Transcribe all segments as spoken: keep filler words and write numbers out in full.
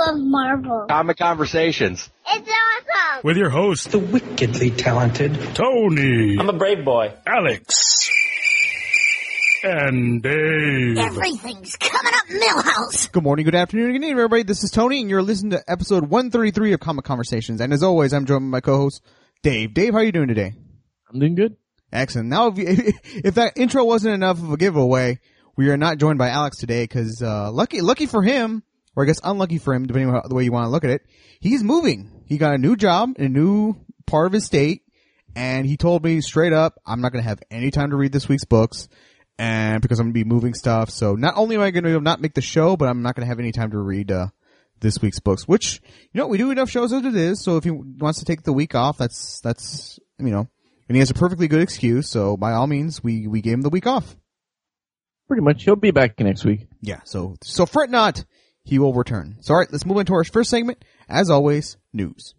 love Marvel. Comic Conversations. It's awesome. With your host, the wickedly talented Tony. I'm a brave boy. Alex. And Dave. Everything's coming up Millhouse. Good morning, good afternoon, good evening, everybody. This is Tony, and you're listening to episode one thirty-three of Comic Conversations. And as always, I'm joined by my co-host, Dave. Dave, how are you doing today? I'm doing good. Excellent. Now, if, you, if that intro wasn't enough of a giveaway, we are not joined by Alex today because, uh, lucky, lucky for him, or I guess unlucky for him, depending on the way you want to look at it, he's moving. He got a new job in a new part of his state, and he told me straight up, I'm not going to have any time to read this week's books, and because I'm going to be moving stuff. So not only am I going to not make the show, but I'm not going to have any time to read, uh, this week's books, which, you know, we do enough shows as it is, so if he wants to take the week off, that's, that's, you know, and he has a perfectly good excuse, so by all means, we, we gave him the week off. Pretty much. He'll be back next week. Yeah, so, so fret not, he will return. So alright, let's move into our first segment. As always, news.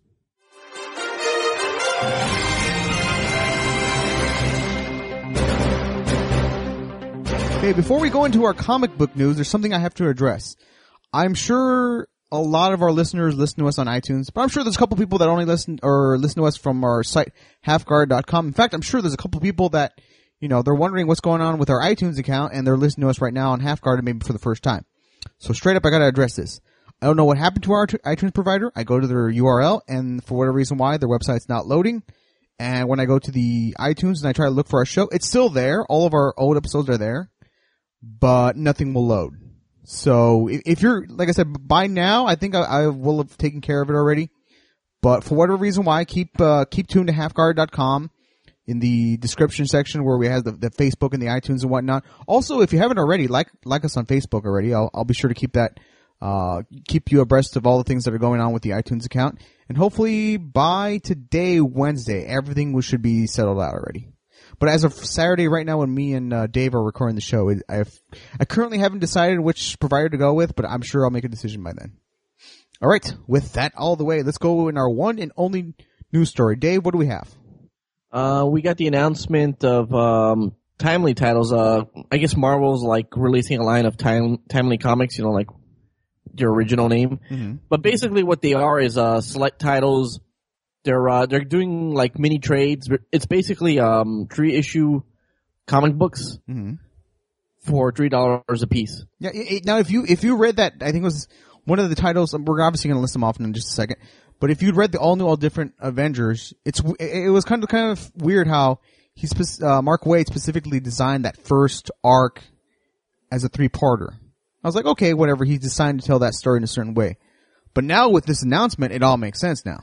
Okay, before we go into our comic book news, there's something I have to address. I'm sure a lot of our listeners listen to us on iTunes, but I'm sure there's a couple people that only listen or listen to us from our site, half guard dot com. In fact, I'm sure there's a couple people that, you know, they're wondering what's going on with our iTunes account, and they're listening to us right now on HalfGuard, maybe for the first time. So straight up, I gotta address this. I don't know what happened to our iTunes provider. I go to their U R L, and for whatever reason why, their website's not loading. And when I go to the iTunes and I try to look for our show, it's still there. All of our old episodes are there, but nothing will load. So if you're, like I said, by now, I think I, I will have taken care of it already. But for whatever reason why, keep uh, keep tuned to half guard dot com in the description section where we have the, the Facebook and the iTunes and whatnot. Also, if you haven't already, like like us on Facebook already. I'll I'll be sure to keep that uh keep you abreast of all the things that are going on with the iTunes account. And hopefully by today, Wednesday, everything should be settled out already. But as of Saturday, right now, when me and uh, Dave are recording the show, I've, I currently haven't decided which provider to go with, but I'm sure I'll make a decision by then. All right, with that all the way, let's go in our one and only news story. Dave, what do we have? Uh, we got the announcement of um, timely titles. Uh, I guess Marvel's like releasing a line of time, timely comics, you know, like their original name. Mm-hmm. But basically, what they are is uh, select titles. They're uh, they're doing like mini trades. It's basically um three issue comic books mm-hmm. for three dollars a piece. Yeah. It, now, if you if you read that, I think it was one of the titles. We're obviously going to list them off in just a second. But if you'd read the all new, all different Avengers, it's it was kind of kind of weird how he's uh, Mark Waid specifically designed that first arc as a three parter. I was like, okay, whatever. He's designed to tell that story in a certain way. But now with this announcement, it all makes sense now.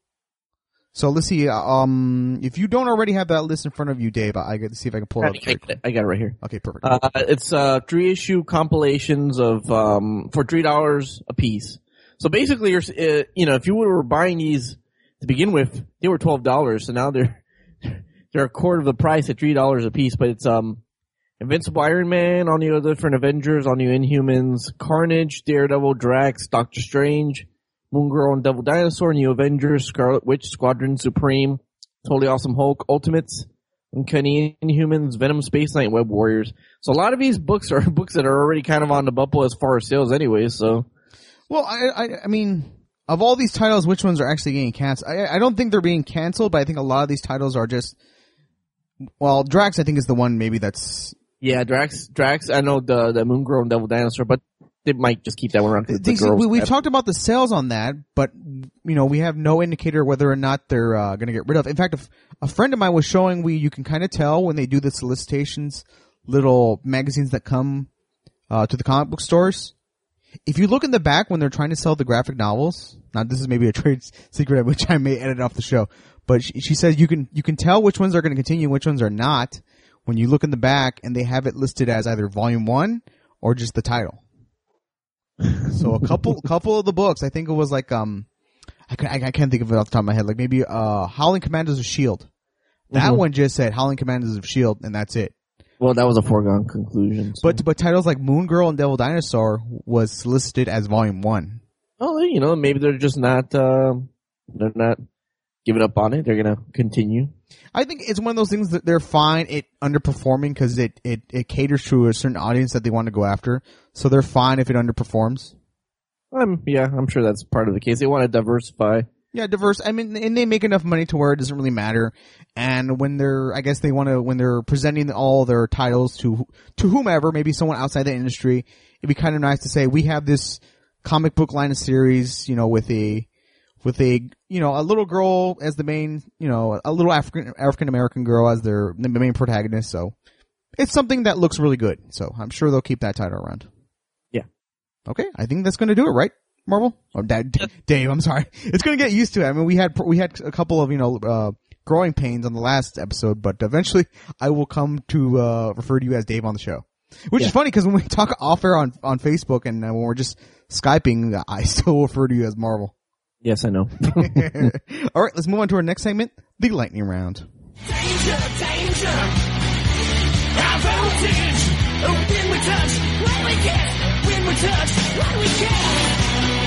So let's see. Um, if you don't already have that list in front of you, Dave, I get to see if I can pull it up. I, I, I got it right here. Okay, perfect. Uh, it's uh, three issue compilations of um for three dollars a piece. So basically, you're uh, you know if you were buying these to begin with, they were twelve dollars. So now they're they're a quarter of the price at three dollars a piece. But it's um Invincible Iron Man, all new different Avengers, all new Inhumans, Carnage, Daredevil, Drax, Doctor Strange, Moon Girl and Devil Dinosaur, New Avengers, Scarlet Witch, Squadron Supreme, Totally Awesome Hulk, Ultimates, Uncanny Inhumans, Venom, Space Knight, Web Warriors. So a lot of these books are books that are already kind of on the bubble as far as sales anyway, so. Well, I, I, I mean, of all these titles, which ones are actually getting canceled? I, I don't think they're being canceled, but I think a lot of these titles are just, well, Drax I think is the one maybe that's. Yeah, Drax, Drax, I know the, the Moon Girl and Devil Dinosaur, but they might just keep that one around. The see, we, we've talked about the sales on that, but, you know, we have no indicator whether or not they're uh, going to get rid of. In fact, if, a friend of mine was showing we, you can kind of tell when they do the solicitations, little magazines that come uh, to the comic book stores. If you look in the back when they're trying to sell the graphic novels, now this is maybe a trade secret which I may edit off the show, but she, she says you can you can tell which ones are going to continue and which ones are not when you look in the back and they have it listed as either volume one or just the title. So a couple, couple of the books, I think it was like, um, I, can, I, I can't think of it off the top of my head. Like maybe, uh, Howling Commanders of S H I E L D. That mm-hmm. one just said Howling Commanders of S H I E L D, and that's it. Well, that was a foregone conclusion. So. But, but titles like Moon Girl and Devil Dinosaur was solicited as volume one. Oh, you know, maybe they're just not, uh, they're not giving up on it. They're gonna continue. I think it's one of those things that they're fine it underperforming because it, it, it caters to a certain audience that they want to go after. So they're fine if it underperforms. Um, yeah, I'm sure that's part of the case. They want to diversify. Yeah, diverse. I mean, and they make enough money to where it doesn't really matter. And when they're, I guess they want to, when they're presenting all their titles to to whomever, maybe someone outside the industry, it'd be kind of nice to say we have this comic book line of series, you know, with a with a you know a little girl as the main, you know, a little African African American girl as their the main protagonist. So it's something that looks really good. So I'm sure they'll keep that title around. Yeah. Okay, I think that's going to do it, right? Marvel? Oh, Dad, Dave, I'm sorry. It's gonna get used to it. I mean, we had, we had a couple of, you know, uh, growing pains on the last episode, but eventually I will come to, uh, refer to you as Dave on the show. Which yeah. is funny because when we talk off air on, on Facebook and uh, when we're just Skyping, I still refer to you as Marvel. Yes, I know. Alright, let's move on to our next segment, the lightning round. Danger, danger, our voltage, when we touch, when we get, when we touch, when we get.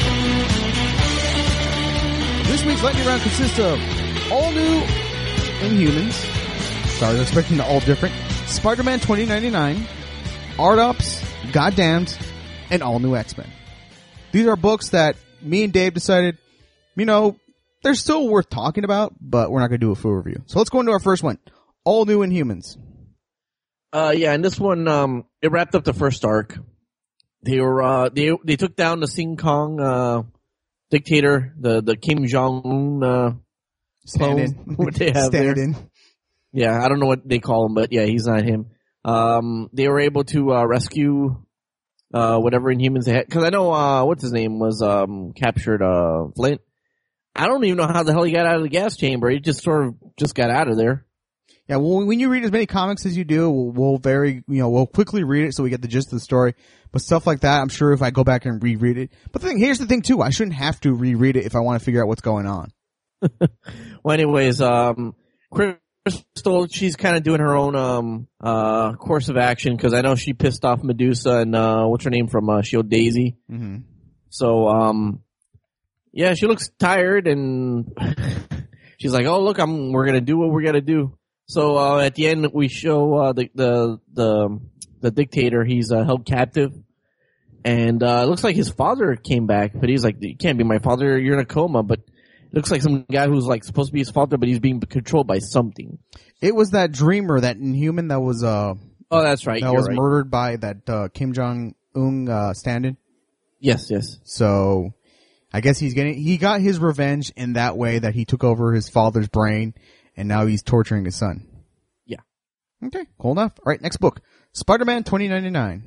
This week's lightning round consists of all new Inhumans. Sorry, I was expecting the all different. Spider-Man twenty ninety-nine, Art Ops, Goddamned, and all new X-Men. These are books that me and Dave decided, you know, they're still worth talking about, but we're not going to do a full review. So let's go into our first one. All new Inhumans. Uh, yeah, and this one, um, it wrapped up the first arc. They were, uh, they, they took down the Sing Kong, uh, dictator, the, the Kim Jong-un, uh, Stand-in. what they have there. Stand-in. Yeah, I don't know what they call him, but yeah, he's not him. Um, they were able to, uh, rescue, uh, whatever Inhumans they had. Cause I know, uh, what's his name was, um, captured, uh, Flint. I don't even know how the hell he got out of the gas chamber. He just sort of just got out of there. Yeah, well, when you read as many comics as you do, we'll, we'll very, you know, we'll quickly read it so we get the gist of the story. But stuff like that, I'm sure if I go back and reread it. But the thing, here's the thing too, I shouldn't have to reread it if I want to figure out what's going on. Well, anyways, um, Crystal, she's kind of doing her own, um, uh, course of action because I know she pissed off Medusa and, uh, what's her name from, uh, Shield, Daisy. Mm-hmm. So, um, yeah, she looks tired and she's like, oh, look, I'm, we're gonna do what we're gonna do. So, uh, at the end, we show, uh, the, the, the, the dictator, he's, uh, held captive. And, uh, it looks like his father came back, but he's like, you can't be my father, you're in a coma, but it looks like some guy who's like supposed to be his father, but he's being controlled by something. It was that dreamer, that Inhuman that was, uh, Oh, that's right. that you're was right. murdered by that, uh, Kim Jong-un, uh, stand-in. Yes, yes. So, I guess he's getting, he got his revenge in that way that he took over his father's brain, and now he's torturing his son. Yeah. Okay, cool enough. Alright, next book. Spider-Man twenty ninety-nine.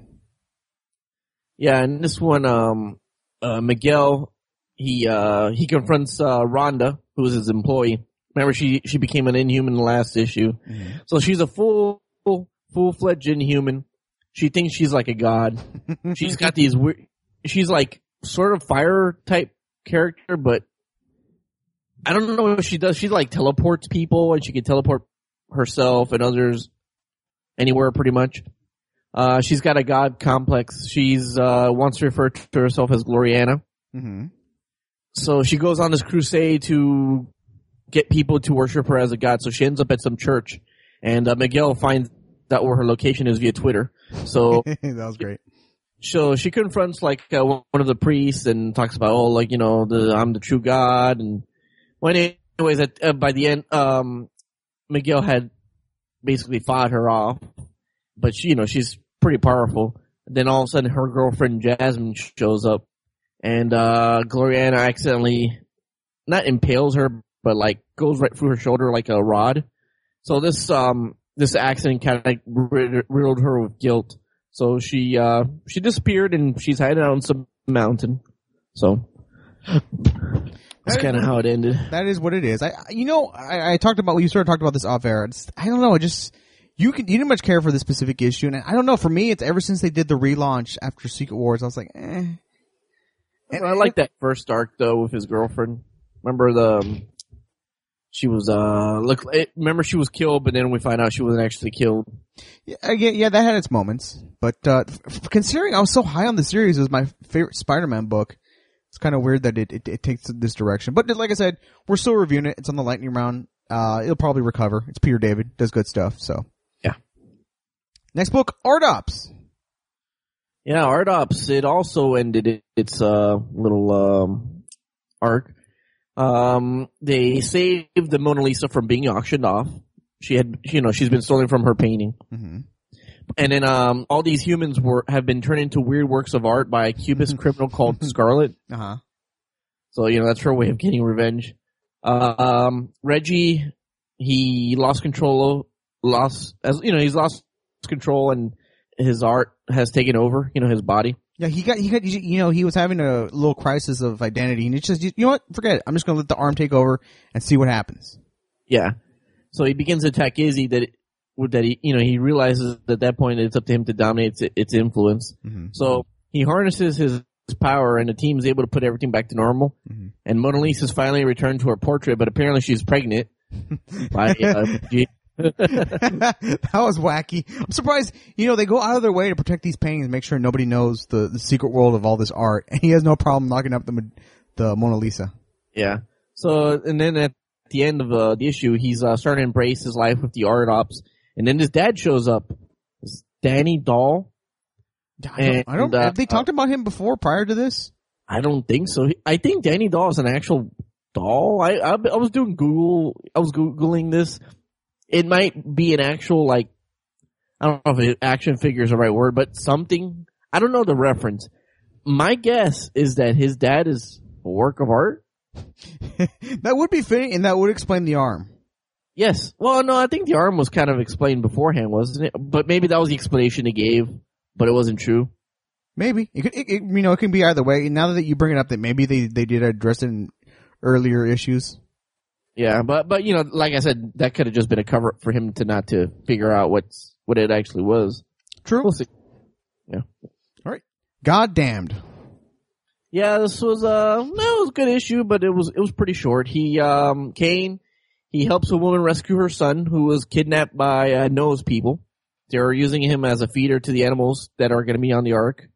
Yeah, and this one, um, uh, Miguel, he, uh, he confronts, uh, Rhonda, who's his employee. Remember, she, she became an Inhuman in the last issue. Mm-hmm. So she's a full, full, full-fledged Inhuman. She thinks she's like a god. She's got these weird, she's like sort of fire type character, but I don't know what she does. She like teleports people and she can teleport herself and others anywhere pretty much. Uh, she's got a god complex. She's, uh, wants to refer to herself as Gloriana. Mm-hmm. So she goes on this crusade to get people to worship her as a god. So she ends up at some church and, uh, Miguel finds out where her location is via Twitter. So that was great. So she confronts like uh, one of the priests and talks about, oh, like, you know, the, I'm the true God. And well, anyways, at, uh, by the end, um, Miguel had basically fought her off, but she, you know, she's pretty powerful. Then all of a sudden her girlfriend Jasmine shows up and, uh, Gloriana accidentally not impales her, but like goes right through her shoulder like a rod. So this, um, this accident kind of like riddled her with guilt. So she, uh, she disappeared and she's hiding out on some mountain. So that's kind of how it ended. That is what it is. I, you know, I, I talked about, you sort of talked about this off air. It's, I don't know, it just, you can, you didn't much care for this specific issue. And I don't know, for me, it's ever since they did the relaunch after Secret Wars, I was like, eh. And I like that first arc though with his girlfriend. Remember the, um, she was, uh, look, it, remember she was killed, but then we find out she wasn't actually killed. Yeah, yeah, yeah, that had its moments. But, uh, f- considering I was so high on the series, it was my favorite Spider-Man book. It's kind of weird that it, it, it takes this direction. But like I said, we're still reviewing it. It's on the lightning round. Uh, it'll probably recover. It's Peter David. Does good stuff, so. Yeah. Next book, Art Ops. Yeah, Art Ops, it also ended it, its uh, little um, arc. Um, they saved the Mona Lisa from being auctioned off. She had, you know, she's been stolen from her painting. Mm-hmm. And then um, all these humans were have been turned into weird works of art by a Cubist criminal called Scarlet. Uh-huh. So, you know, that's her way of getting revenge. Uh, um, Reggie, he lost control, lost, as you know, he's lost control and his art has taken over, you know, his body. Yeah, he got, he got, you know, he was having a little crisis of identity, and it's just, you know what, forget it. I'm just gonna let the arm take over and see what happens. Yeah. So he begins to attack Izzy that, that he, you know, he realizes at that point it's up to him to dominate its, its influence. Mm-hmm. So he harnesses his power and the team is able to put everything back to normal. Mm-hmm. And Mona Lisa's finally returned to her portrait, but apparently she's pregnant. by, uh, G- that was wacky. I'm surprised, you know, they go out of their way to protect these paintings and make sure nobody knows the, the secret world of all this art, and he has no problem knocking up the the Mona Lisa. Yeah. So, and then at the end of uh, the issue, he's uh, starting to embrace his life with the Art Ops, and then his dad shows up, it's Danny Dahl. I don't, and, I don't uh, have they talked uh, about him before, prior to this? I don't think so. I think Danny Dahl is an actual doll. I, I, I was doing Google, I was Googling this. It might be an actual, like, I don't know if action figure is the right word, but something. I don't know the reference. My guess is that his dad is a work of art. That would be fitting, and that would explain the arm. Yes. Well, no, I think the arm was kind of explained beforehand, wasn't it? But maybe that was the explanation he gave, but it wasn't true. Maybe. It could, it, it, you know, it can be either way. Now that you bring it up, that maybe they, they did address it in earlier issues. Yeah, but, but, you know, like I said, that could have just been a cover up for him to not to figure out what's, what it actually was. True. We'll see. Yeah. All right. God damned. Yeah, this was, uh, no, it was a good issue, but it was, it was pretty short. He, um, Kane, he helps a woman rescue her son who was kidnapped by, uh, Noah's people. They were using him as a feeder to the animals that are going to be on the ark.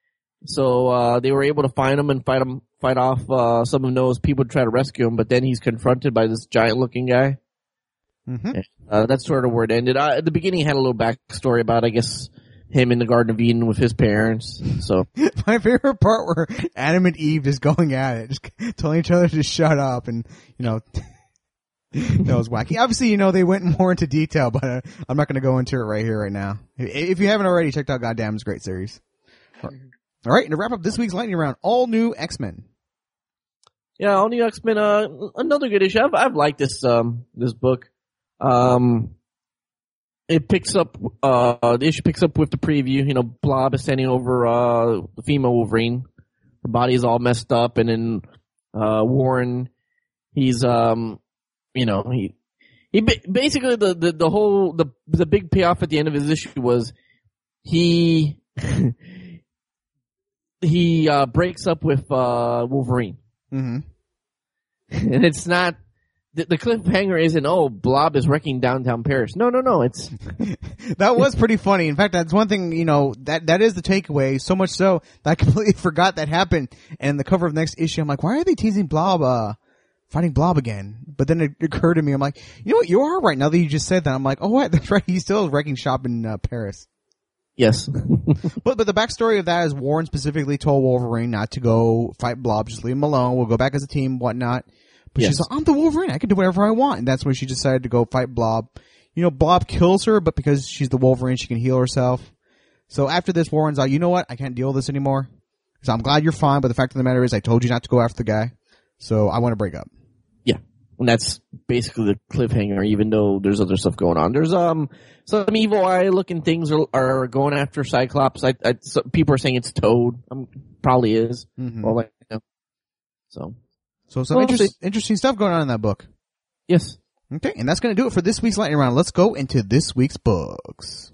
So, uh, they were able to find him and fight him. fight off uh, some of Noah's people to try to rescue him, but then he's confronted by this giant-looking guy. Mm-hmm. Uh, that's sort of where it ended. Uh, at the beginning, he had a little backstory about, I guess, him in the Garden of Eden with his parents. So my favorite part where Adam and Eve just going at it, just telling each other to shut up, and, you know, that was wacky. Obviously, you know, they went more into detail, but uh, I'm not going to go into it right here, right now. If you haven't already checked out Goddamn, it's a great series. All right, and to wrap up this week's lightning round, all new X-Men. Yeah, all new X-Men. Uh, another good issue. I've, I've liked this um this book. Um, it picks up. Uh, the issue picks up with the preview. You know, Blob is standing over uh the female Wolverine. Her body is all messed up, and then uh Warren, he's um, you know, he he basically the the the whole the the big payoff at the end of his issue was he. He uh breaks up with uh Wolverine. Mm-hmm. And it's not the, the cliffhanger isn't, oh, Blob is wrecking downtown Paris. No, no, no, it's that was pretty funny. In fact, that's one thing, you know, that that is the takeaway, so much so that I completely forgot that happened. And the cover of the next issue, I'm like, why are they teasing Blob uh fighting Blob again? But then it occurred to me, I'm like, you know what, you are right now that you just said that. I'm like, oh what, that's right, he's still wrecking shop in uh, Paris. Yes. but but the backstory of that is Warren specifically told Wolverine not to go fight Blob, just leave him alone. We'll go back as a team, whatnot. But yes. She's like, I'm the Wolverine. I can do whatever I want. And that's when she decided to go fight Blob. You know, Blob kills her, but because she's the Wolverine, she can heal herself. So after this, Warren's like, you know what? I can't deal with this anymore. So I'm glad you're fine, but the fact of the matter is I told you not to go after the guy. So I want to break up. Yeah. And that's basically the cliffhanger, even though there's other stuff going on. There's um some evil eye looking things are, are going after Cyclops. I, I so people are saying it's Toad. Um, probably is. Mm-hmm. Well, like, you know. So, so some well, interest, interesting stuff going on in that book. Yes. Okay, and that's going to do it for this week's lightning round. Let's go into this week's books.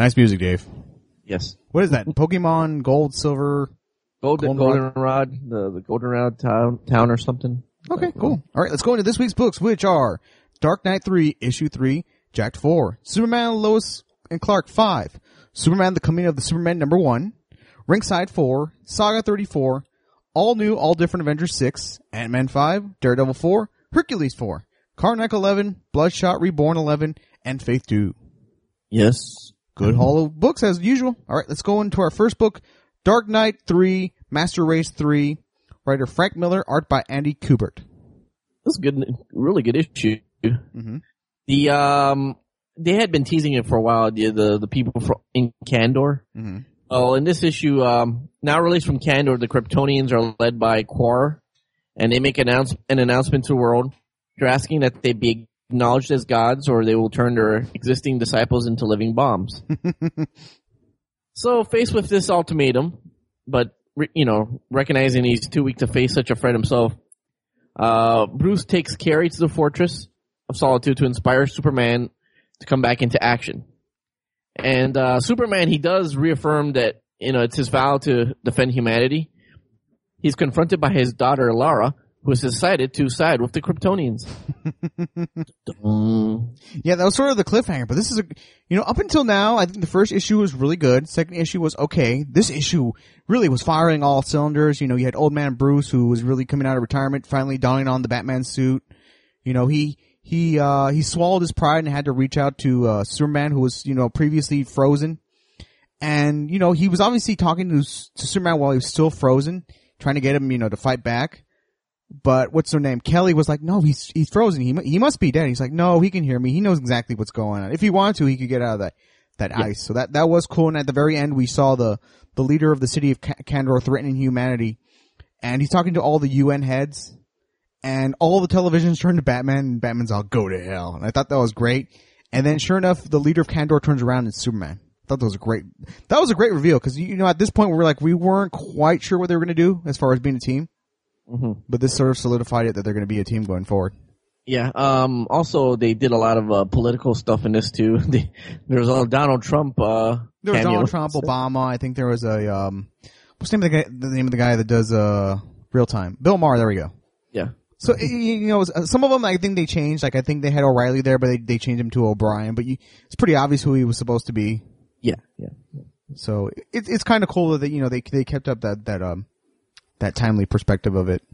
Nice music, Dave. Yes. What is that? Pokemon Gold, Silver? Golden, Goldenrod? Goldenrod, the, the Goldenrod town, town or something. Okay, cool. All right, let's go into this week's books, which are Dark Knight three, Issue three, Jacked four, Superman, Lois and Clark five, Superman, The Coming of the Superman number one, Ringside four, Saga thirty-four, All New, All Different Avengers six, Ant-Man five, Daredevil four, Hercules four, Karnak eleven, Bloodshot Reborn eleven, and Faith two. Yes. Good haul of books as usual. All right, let's go into our first book, Dark Knight three, Master Race three, writer Frank Miller, art by Andy Kubert. This is a good, really good issue. Mm-hmm. The, um, they had been teasing it for a while, the, the, the people from, in Kandor. Mm-hmm. Oh, in this issue, um, now released from Kandor, the Kryptonians are led by Quar, and they make announce, an announcement to the world. They're asking that they be acknowledged as gods, or they will turn their existing disciples into living bombs. So, faced with this ultimatum, but, you know, recognizing he's too weak to face such a threat himself, uh, Bruce takes Carrie to the Fortress of Solitude to inspire Superman to come back into action. And, uh, Superman, he does reaffirm that, you know, it's his vow to defend humanity. He's confronted by his daughter, Lara, who has decided to side with the Kryptonians. Yeah, that was sort of the cliffhanger, but this is a, you know, up until now, I think the first issue was really good. Second issue was okay. This issue really was firing all cylinders. You know, you had old man Bruce, who was really coming out of retirement, finally donning on the Batman suit. You know, he, he, uh, he swallowed his pride and had to reach out to, uh, Superman, who was, you know, previously frozen. And, you know, he was obviously talking to, to Superman while he was still frozen, trying to get him, you know, to fight back. But what's her name? Kelly was like, no, he's he's frozen. He he must be dead. He's like, no, he can hear me. He knows exactly what's going on. If he wanted to, he could get out of that that yeah. ice. So that that was cool. And at the very end, we saw the the leader of the city of Kandor threatening humanity, and he's talking to all the U N heads, and all the televisions turn to Batman, and Batman's all, go to hell. And I thought that was great. And then, sure enough, the leader of Kandor turns around and it's Superman. I thought that was a great. That was a great reveal because you know at this point we were like we weren't quite sure what they were going to do as far as being a team. Mm-hmm. But this sort of solidified it that they're going to be a team going forward. Yeah. Um, also, they did a lot of uh, political stuff in this too. They, there was a Donald Trump. Uh, there was cameo. Donald Trump, Obama. I think there was a um, what's the name of the guy? The name of the guy that does uh, real time? Bill Maher. There we go. Yeah. So you know, some of them I think they changed. Like I think they had O'Reilly there, but they they changed him to O'Brien. But you, it's pretty obvious who he was supposed to be. Yeah. Yeah. So it's it's kind of cool that you know they they kept up that that um. that timely perspective of it.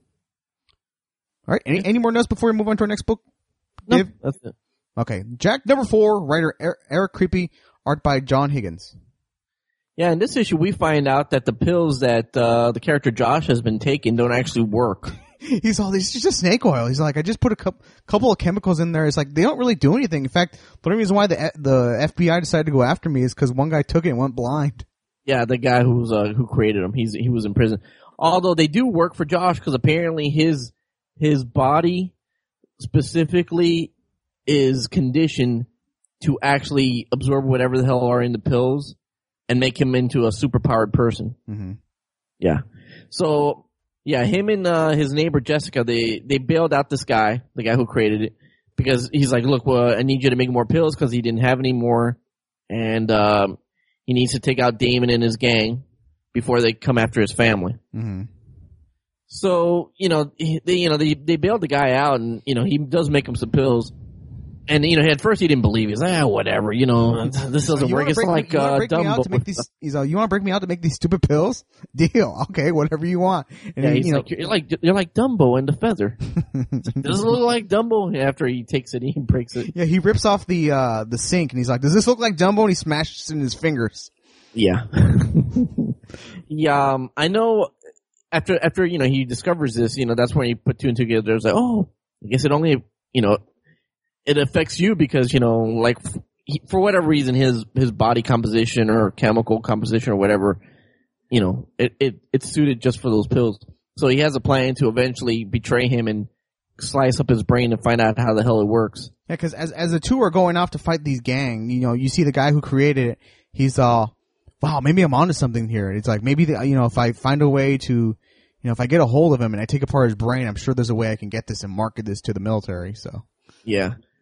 All right. Any, any more notes before we move on to our next book? No, Dave? that's it. Okay. Jack number four, writer Eric Creepy, art by John Higgins. Yeah, in this issue, we find out that the pills that uh, the character Josh has been taking don't actually work. He's all, it's just snake oil. He's like, I just put a cu- couple of chemicals in there. It's like, they don't really do anything. In fact, the only reason why the the F B I decided to go after me is because one guy took it and went blind. Yeah, the guy who's uh, who created him. He's he was in prison. Although they do work for Josh because apparently his his body specifically is conditioned to actually absorb whatever the hell are in the pills and make him into a superpowered person. Mm-hmm. Yeah. So yeah, him and uh, his neighbor Jessica, they they bailed out this guy, the guy who created it, because he's like, look, well, I need you to make more pills because he didn't have any more, and um, he needs to take out Damon and his gang before they come after his family. Mm-hmm. So, you know, they, you know, they, they bailed the guy out and, you know, he does make him some pills. And, you know, at first he didn't believe. He's like, ah, whatever, you know, this doesn't you work. It's like, me, uh, Dumbo. These, he's like, you want to break me out to make these stupid pills? Deal. Okay, whatever you want. And yeah, he, he's you like, know, you're like, you're like Dumbo and the feather. Does it look like Dumbo? After he takes it, he breaks it. Yeah, he rips off the, uh, the sink and he's like, does this look like Dumbo? And he smashes it in his fingers. Yeah. yeah, um, I know after, after, you know, he discovers this, you know, that's when he put two and two together. It's like, oh, I guess it only, you know, it affects you because, you know, like, he, for whatever reason, his, his body composition or chemical composition or whatever, you know, it, it, it's suited just for those pills. So he has a plan to eventually betray him and slice up his brain and find out how the hell it works. Yeah, cause as, as the two are going off to fight these gang, you know, you see the guy who created it, he's, uh, wow, maybe I'm onto something here. It's like, maybe, the, you know, if I find a way to, you know, if I get a hold of him and I take apart his brain, I'm sure there's a way I can get this and market this to the military, so. Yeah.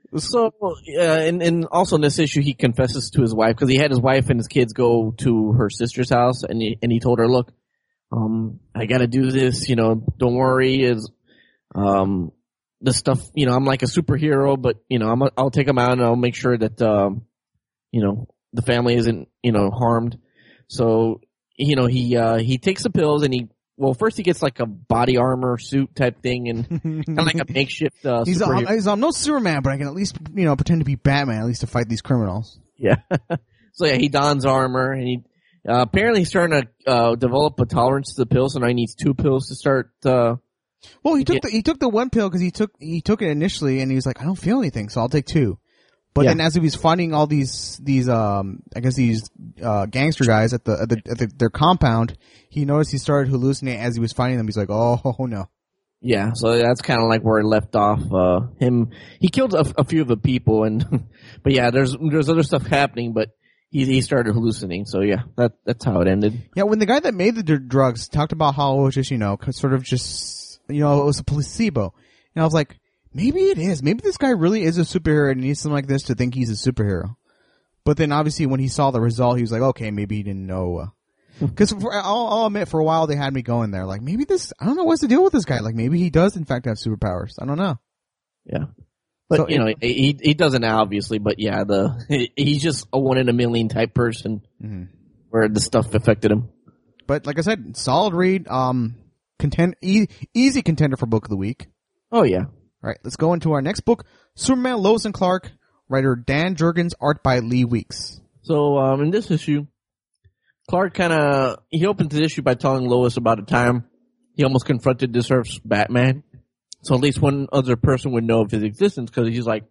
So, uh, and, and also in this issue, he confesses to his wife because he had his wife and his kids go to her sister's house, and he, and he told her, "Look, um, I got to do this. You know, don't worry. Is um, the stuff. You know, I'm like a superhero, but you know, I'm a, I'll take them out and I'll make sure that um, you know, the family isn't you know harmed." So, you know, he uh, he takes the pills and he. Well, first he gets like a body armor suit type thing and kind of like a makeshift uh, He's, superhero. I'm, he's I'm no Superman, but I can at least, you know, pretend to be Batman, at least to fight these criminals. Yeah. So yeah, he dons armor and he, uh, apparently he's starting to, uh, develop a tolerance to the pill, so now he needs two pills to start, uh. Well, he took get- the, he took the one pill because he took, he took it initially and he was like, I don't feel anything, so I'll take two. But Yeah. then as he was finding all these, these, um, I guess these, uh, gangster guys at the, at the, at the, their compound, he noticed he started hallucinating as he was finding them. He's like, oh, no. Yeah, so that's kind of like where it left off. Uh, him, he killed a, a few of the people and, but yeah, there's, there's other stuff happening, but he, he started hallucinating. So yeah, that, that's how it ended. Yeah, when the guy that made the dr- drugs talked about how it was just, you know, sort of just, you know, it was a placebo. And I was like, maybe it is. Maybe this guy really is a superhero and needs something like this to think he's a superhero. But then obviously when he saw the result, he was like, okay, maybe he didn't know. Uh, Cause for, I'll, I'll admit, for a while they had me going there. Like, maybe this, I don't know what's the deal with this guy. Like, maybe he does in fact have superpowers. I don't know. Yeah. But, So you it- know, he, he doesn't now, obviously, but yeah, the, he, he's just a one in a million type person Mm-hmm. where the stuff affected him. But like I said, solid read, um, content, e- easy contender for book of the week. Oh yeah. Alright, let's go into our next book. Superman, Lois and Clark, writer Dan Jurgens, art by Lee Weeks. So, um, in this issue, Clark kind of, he opens the issue by telling Lois about a time he almost confronted this Earth's Batman. So at least one other person would know of his existence because he's like,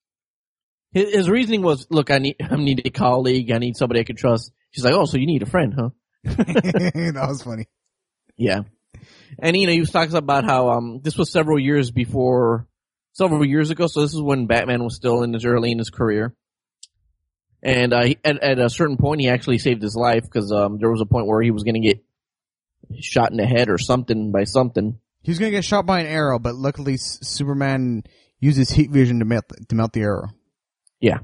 his, his reasoning was, look, I need, I need a colleague, I need somebody I can trust. She's like, oh, so you need a friend, huh? That was funny. Yeah. And, you know, he was talking about how, um, this was several years before, several years ago, so this is when Batman was still in his early in his career. And, uh, he, at, at a certain point, he actually saved his life because, um, there was a point where he was gonna get shot in the head or something by something. He was gonna get shot by an arrow, but luckily S- Superman uses heat vision to melt, to melt the arrow. Yeah.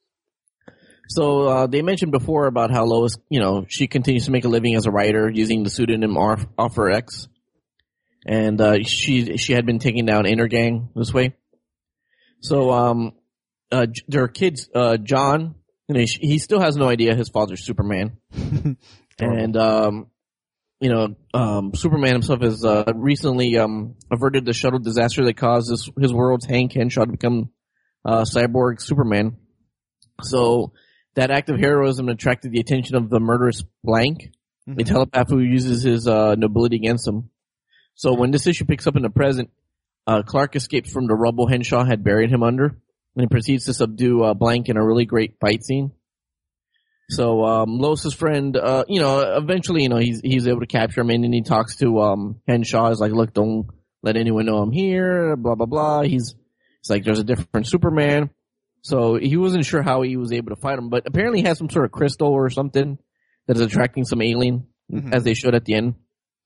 So, uh, they mentioned before about how Lois, you know, she continues to make a living as a writer using the pseudonym Arf- Offer X. And, uh, she, she had been taking down Intergang this way. So, um, uh, J- their kids, uh, John, you know, he, he still has no idea his father's Superman. And, um, you know, um, Superman himself has, uh, recently, um, averted the shuttle disaster that caused his, his world's Hank Henshaw to become, uh, cyborg Superman. So, that act of heroism attracted the attention of the murderous Blank, Mm-hmm. a telepath who uses his, uh, nobility against him. So when this issue picks up in the present, uh, Clark escapes from the rubble Henshaw had buried him under, and he proceeds to subdue, uh, Blank in a really great fight scene. So, um, Lois's friend, uh, you know, eventually, you know, he's, he's able to capture him and then he talks to, um, Henshaw. He's like, look, don't let anyone know I'm here, blah, blah, blah. He's, it's like, there's a different Superman. So he wasn't sure how he was able to fight him, but apparently he has some sort of crystal or something that is attracting some alien, Mhm. as they showed at the end.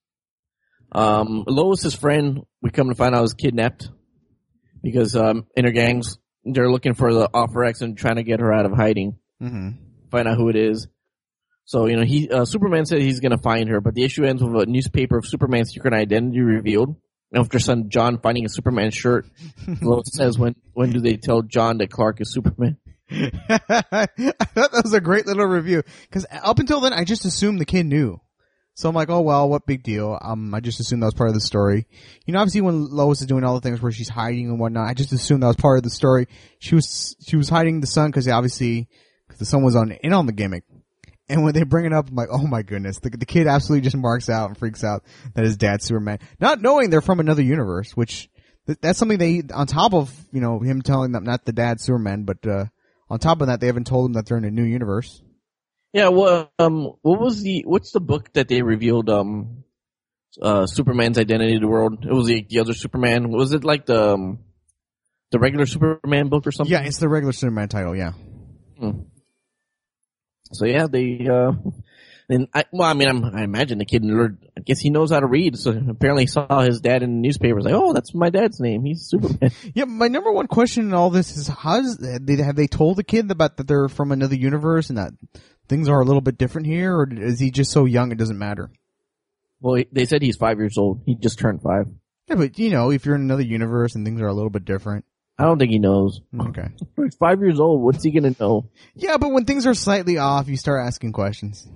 Um, Lois's friend, we come to find out, was kidnapped because, um, Intergangs, they're looking for the Offer X and trying to get her out of hiding. Mm-hmm. Find out who it is. So, you know, he, uh, Superman said he's gonna find her, but the issue ends with a newspaper of Superman's secret identity revealed. After son John finding a Superman shirt, Lois says, when, when do they tell John that Clark is Superman? I thought that was a great little review because up until then I just assumed the kid knew. So I'm like, oh well, what big deal? Um, I just assumed that was part of the story. You know, obviously when Lois is doing all the things where she's hiding and whatnot, I just assumed that was part of the story. She was she was hiding the son because obviously cause the son was on in on the gimmick. And when they bring it up, I'm like, oh my goodness, the the kid absolutely just marks out and freaks out that his dad's Superman, not knowing they're from another universe. Which th- that's something they on top of you know him telling them not the dad's Superman, but uh on top of that they haven't told him that they're in a new universe. Yeah, well, um, what was the, what's the book that they revealed, um, uh, Superman's identity to the world? It was the, the other Superman. Was it like the, um, the regular Superman book or something? Yeah, it's the regular Superman title. Yeah. Hmm. So yeah, they, uh, and I, well, I mean, I'm, I imagine the kid learned, guess he knows how to read. So apparently he saw his dad in the newspaper. He's like, oh, that's my dad's name. He's Superman. Yeah, my number one question in all this is how does they have they told the kid about that they're from another universe and that things are a little bit different here, or is he just so young it doesn't matter? Well, they said he's five years old. He just turned five. Yeah, but you know, if you're in another universe and things are a little bit different. I don't think he knows. Okay. He's five years old. What's he gonna know? Yeah, but when things are slightly off, you start asking questions.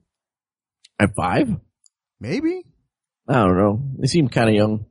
At five? Maybe. I don't know. They seem kind of young.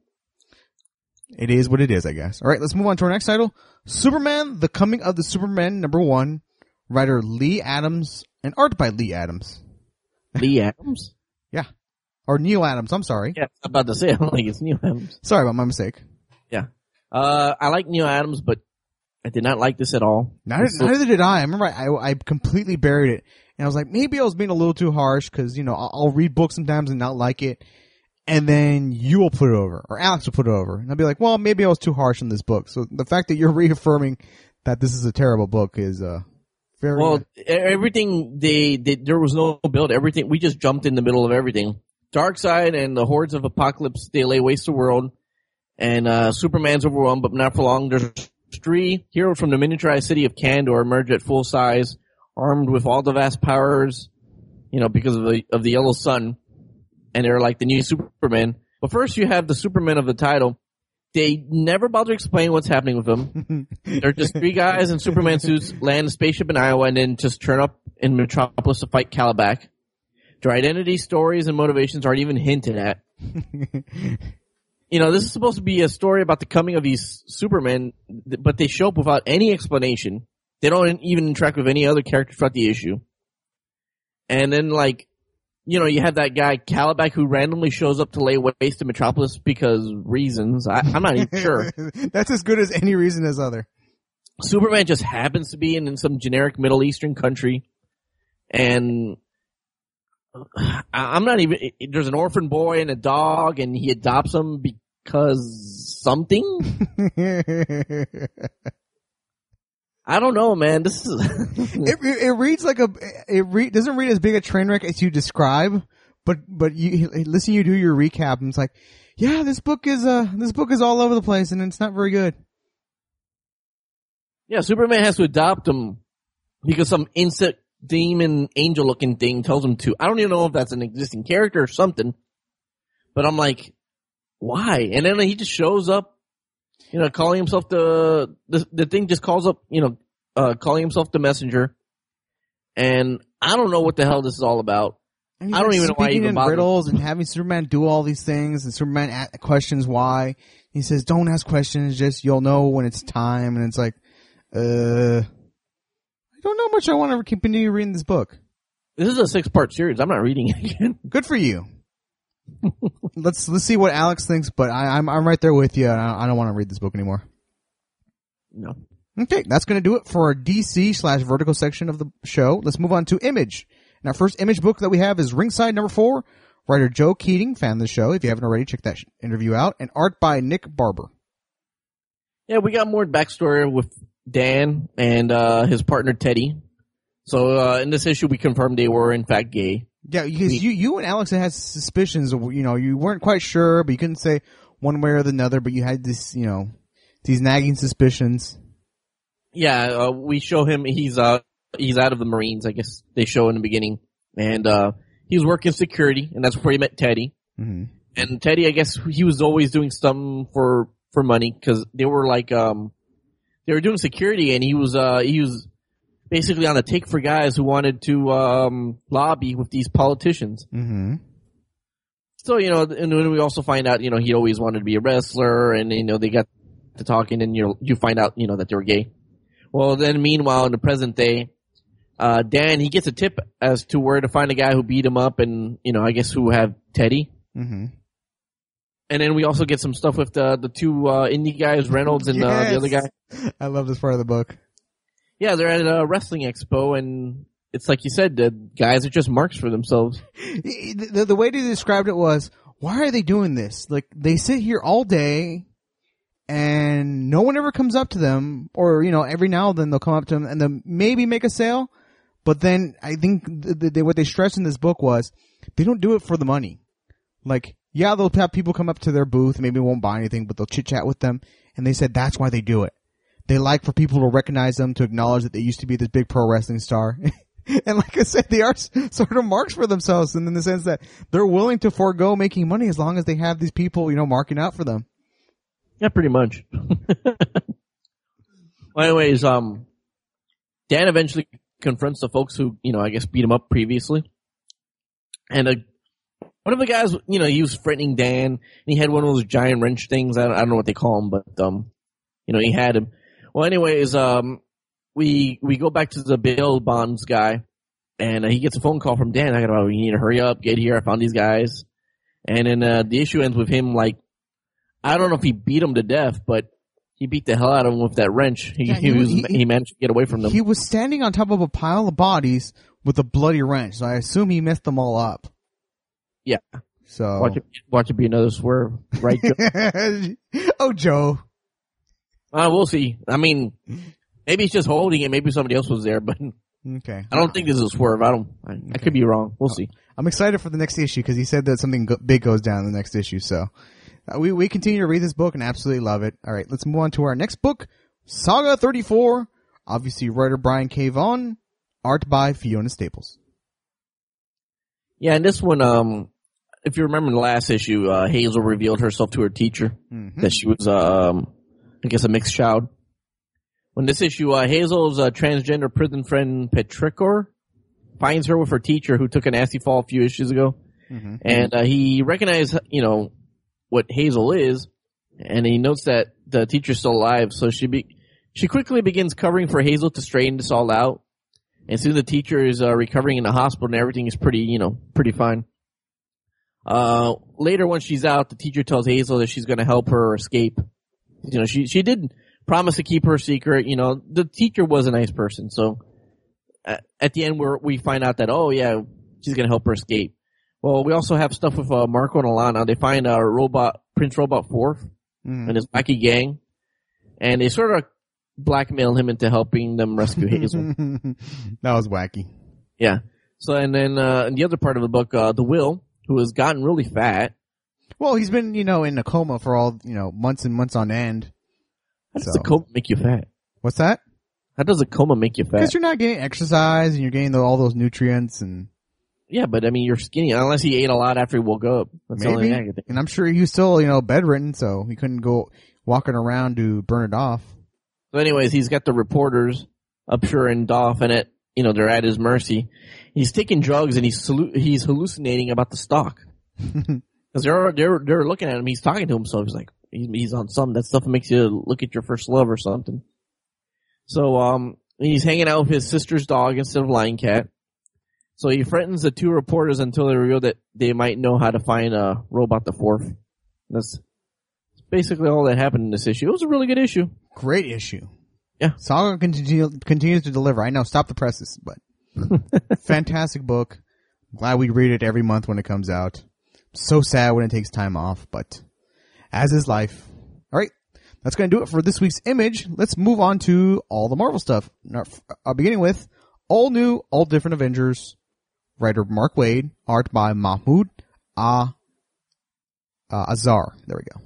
It is what it is, I guess. All right, let's move on to our next title. Superman, The Coming of the Superman, number one. Writer Lee Adams and art by Lee Adams. Lee Adams? Yeah. Or Neil Adams, I'm sorry. Yeah, I'm about to say, I don't think it's Neil Adams. Sorry about my mistake. Yeah. Uh, I like Neil Adams, but I did not like this at all. Neither, Still, neither did I. I remember I, I, I completely buried it. And I was like, maybe I was being a little too harsh because, you know, I'll, I'll read books sometimes and not like it. And then you will put it over, or Alex will put it over. And I'll be like, well, maybe I was too harsh on this book. So the fact that you're reaffirming that this is a terrible book is, uh, very... Well, everything, they, they, there was no build. Everything, we just jumped in the middle of everything. Darkseid and the hordes of Apocalypse, they lay waste the world. And, uh, Superman's overwhelmed, but not for long. There's three heroes from the miniaturized city of Kandor emerge at full size, armed with all the vast powers, you know, because of the, of the yellow sun. And they're like the new Superman. But first you have the Superman of the title. They never bother to explain what's happening with them. They're just three guys in Superman suits, land a spaceship in Iowa, and then just turn up in Metropolis to fight Calabac. Their identity, stories, and motivations aren't even hinted at. You know, this is supposed to be a story about the coming of these Supermen, but they show up without any explanation. They don't even interact with any other character throughout the issue. And then, like, you know, you have that guy, Calabac, who randomly shows up to lay waste to Metropolis because reasons. I, I'm not even sure. That's as good as any reason as other. Superman just happens to be in, in some generic Middle Eastern country. And I, I'm not even, it, there's an orphan boy and a dog, and he adopts him because something? I don't know, man. This is it, it. It reads like a. It re, doesn't read as big a train wreck as you describe, but but you listen. You do your recap, and it's like, yeah, this book is uh this book is all over the place, and it's not very good. Yeah, Superman has to adopt him because some insect demon angel looking thing tells him to. I don't even know if that's an existing character or something, but I'm like, why? And then he just shows up. You know, calling himself the, the, the thing just calls up, you know, uh, calling himself the messenger. And I don't know what the hell this is all about. I don't even know why he even in bothered. riddles and having Superman do all these things, and Superman a- questions why. He says, don't ask questions, just you'll know when it's time. And it's like, uh, I don't know much I want to continue reading this book. This is a six part series. I'm not reading it again. Good for you. let's let's see what Alex thinks, but I, I'm I'm right there with you. I, I don't want to read this book anymore. No. Okay, that's going to do it for our D C slash Vertigo section of the show. Let's move on to Image. And our first Image book that we have is Ringside number four. Writer Joe Keating, fan of the show. If you haven't already, check that interview out. And art by Nick Barber. Yeah, we got more backstory with Dan and uh his partner Teddy. So uh in this issue, we confirmed they were in fact gay. Yeah, because you, you and Alex had suspicions of, you know, you weren't quite sure, but you couldn't say one way or the other, but you had this, you know, these nagging suspicions. Yeah, uh, we show him, he's, uh, he's out of the Marines, I guess they show in the beginning. And, uh, he was working security, and that's where he met Teddy. Mm-hmm. And Teddy, I guess he was always doing something for, for money, cause they were like, um, they were doing security, and he was, uh, he was, basically on a take for guys who wanted to um lobby with these politicians. Mm-hmm. So, you know, and then we also find out, you know, he always wanted to be a wrestler, and, you know, they got to talking, and you you find out, you know, that they were gay. Well, then meanwhile, in the present day, uh Dan, he gets a tip as to where to find a guy who beat him up, and, you know, I guess who have Teddy. Mm-hmm. And then we also get some stuff with the the two uh indie guys, Reynolds and yes. uh, the other guy. I love this part of the book. Yeah, they're at a wrestling expo, and it's like you said, the guys are just marks for themselves. The, the, the way they described it was, why are they doing this? Like, they sit here all day, and no one ever comes up to them, or, you know, every now and then they'll come up to them, and they'll maybe make a sale, but then I think the, the, what they stressed in this book was, they don't do it for the money. Like, yeah, they'll have people come up to their booth, maybe won't buy anything, but they'll chit chat with them. And they said that's why they do it. They like for people to recognize them, to acknowledge that they used to be this big pro wrestling star. And like I said, they are s- sort of marks for themselves in the sense that they're willing to forego making money as long as they have these people, you know, marking out for them. Yeah, pretty much. Well, anyways, um, Dan eventually confronts the folks who, you know, I guess beat him up previously. And uh, one of the guys, you know, he was threatening Dan, and he had one of those giant wrench things. I don't, I don't know what they call them, but, um, you know, he had him. Well, anyways, um, we we go back to the bail bonds guy, and uh, he gets a phone call from Dan. I go, oh, you need to hurry up, get here. I found these guys. And then uh, the issue ends with him, like, I don't know if he beat him to death, but he beat the hell out of him with that wrench. He, Yeah, he, he was, was- he- he managed to get away from them. He was standing on top of a pile of bodies with a bloody wrench, so I assume he messed them all up. Yeah. So Watch it, watch it be another swerve, right? Joe? Oh, Joe. uh, we'll see. I mean, maybe he's just holding it. Maybe somebody else was there, but Okay. I don't think this is a swerve. I don't. I, I could be wrong. We'll see. I'm excited for the next issue because he said that something go- big goes down in the next issue. So uh, we we continue to read this book and absolutely love it. All right, let's move on to our next book, Saga thirty-four. Obviously, writer Brian K. Vaughan, art by Fiona Staples. Yeah, and this one, um, if you remember the last issue, uh, Hazel revealed herself to her teacher Mhm. that she was, um, I guess, a mixed child. When this issue, uh, Hazel's uh, transgender prison friend Petricor finds her with her teacher who took a nasty fall a few issues ago. Mhm. And uh, he recognized, you know, what Hazel is, and he notes that the teacher's still alive, so she be- she quickly begins covering for Hazel to straighten this all out. And soon the teacher is uh, recovering in the hospital, and everything is pretty, you know, pretty fine. Uh, later, when she's out, the teacher tells Hazel that she's going to help her escape. You know, she she did promise to keep her secret. You know, the teacher was a nice person, so at, at the end, we we find out that oh yeah, she's going to help her escape. Well, we also have stuff with uh, Marco and Alana. They find uh, robot Prince Robot Fourth Mhm. and his wacky gang, and they sort of blackmail him into helping them rescue Hazel. That was wacky. Yeah. So, and then uh, in the other part of the book, uh, the Will, who has gotten really fat. Well, he's been, you know, in a coma for all, you know, months and months on end. How does So- a coma make you fat? What's that? How does a coma make you fat? Because you're not getting exercise and you're getting the, all those nutrients and Yeah, but I mean, you're skinny unless he ate a lot after he woke up. That's the only maybe. thing I can think. And I'm sure he was still, you know, bedridden, so he couldn't go walking around to burn it off. So, anyways, he's got the reporters Upshur and Doff, and it, you know, they're at his mercy. He's taking drugs and he's sallu- he's hallucinating about the stock because they're they're they're looking at him. He's talking to himself. He's like he's, he's on some that stuff that makes you look at your first love or something. So um, he's hanging out with his sister's dog instead of Lion Cat. So he threatens the two reporters until they reveal that they might know how to find uh, Robot the Fourth. That's basically all that happened in this issue. It was a really good issue. Great issue. Yeah. Saga continue, continues to deliver. I know, stop the presses, but fantastic book. Glad we read it every month when it comes out. So sad when it takes time off, but as is life. All right. That's going to do it for this week's Image. Let's move on to all the Marvel stuff. Now, uh, beginning with all new, all different Avengers. Writer Mark Waid, art by Mahmoud Ah uh, Azar. There we go.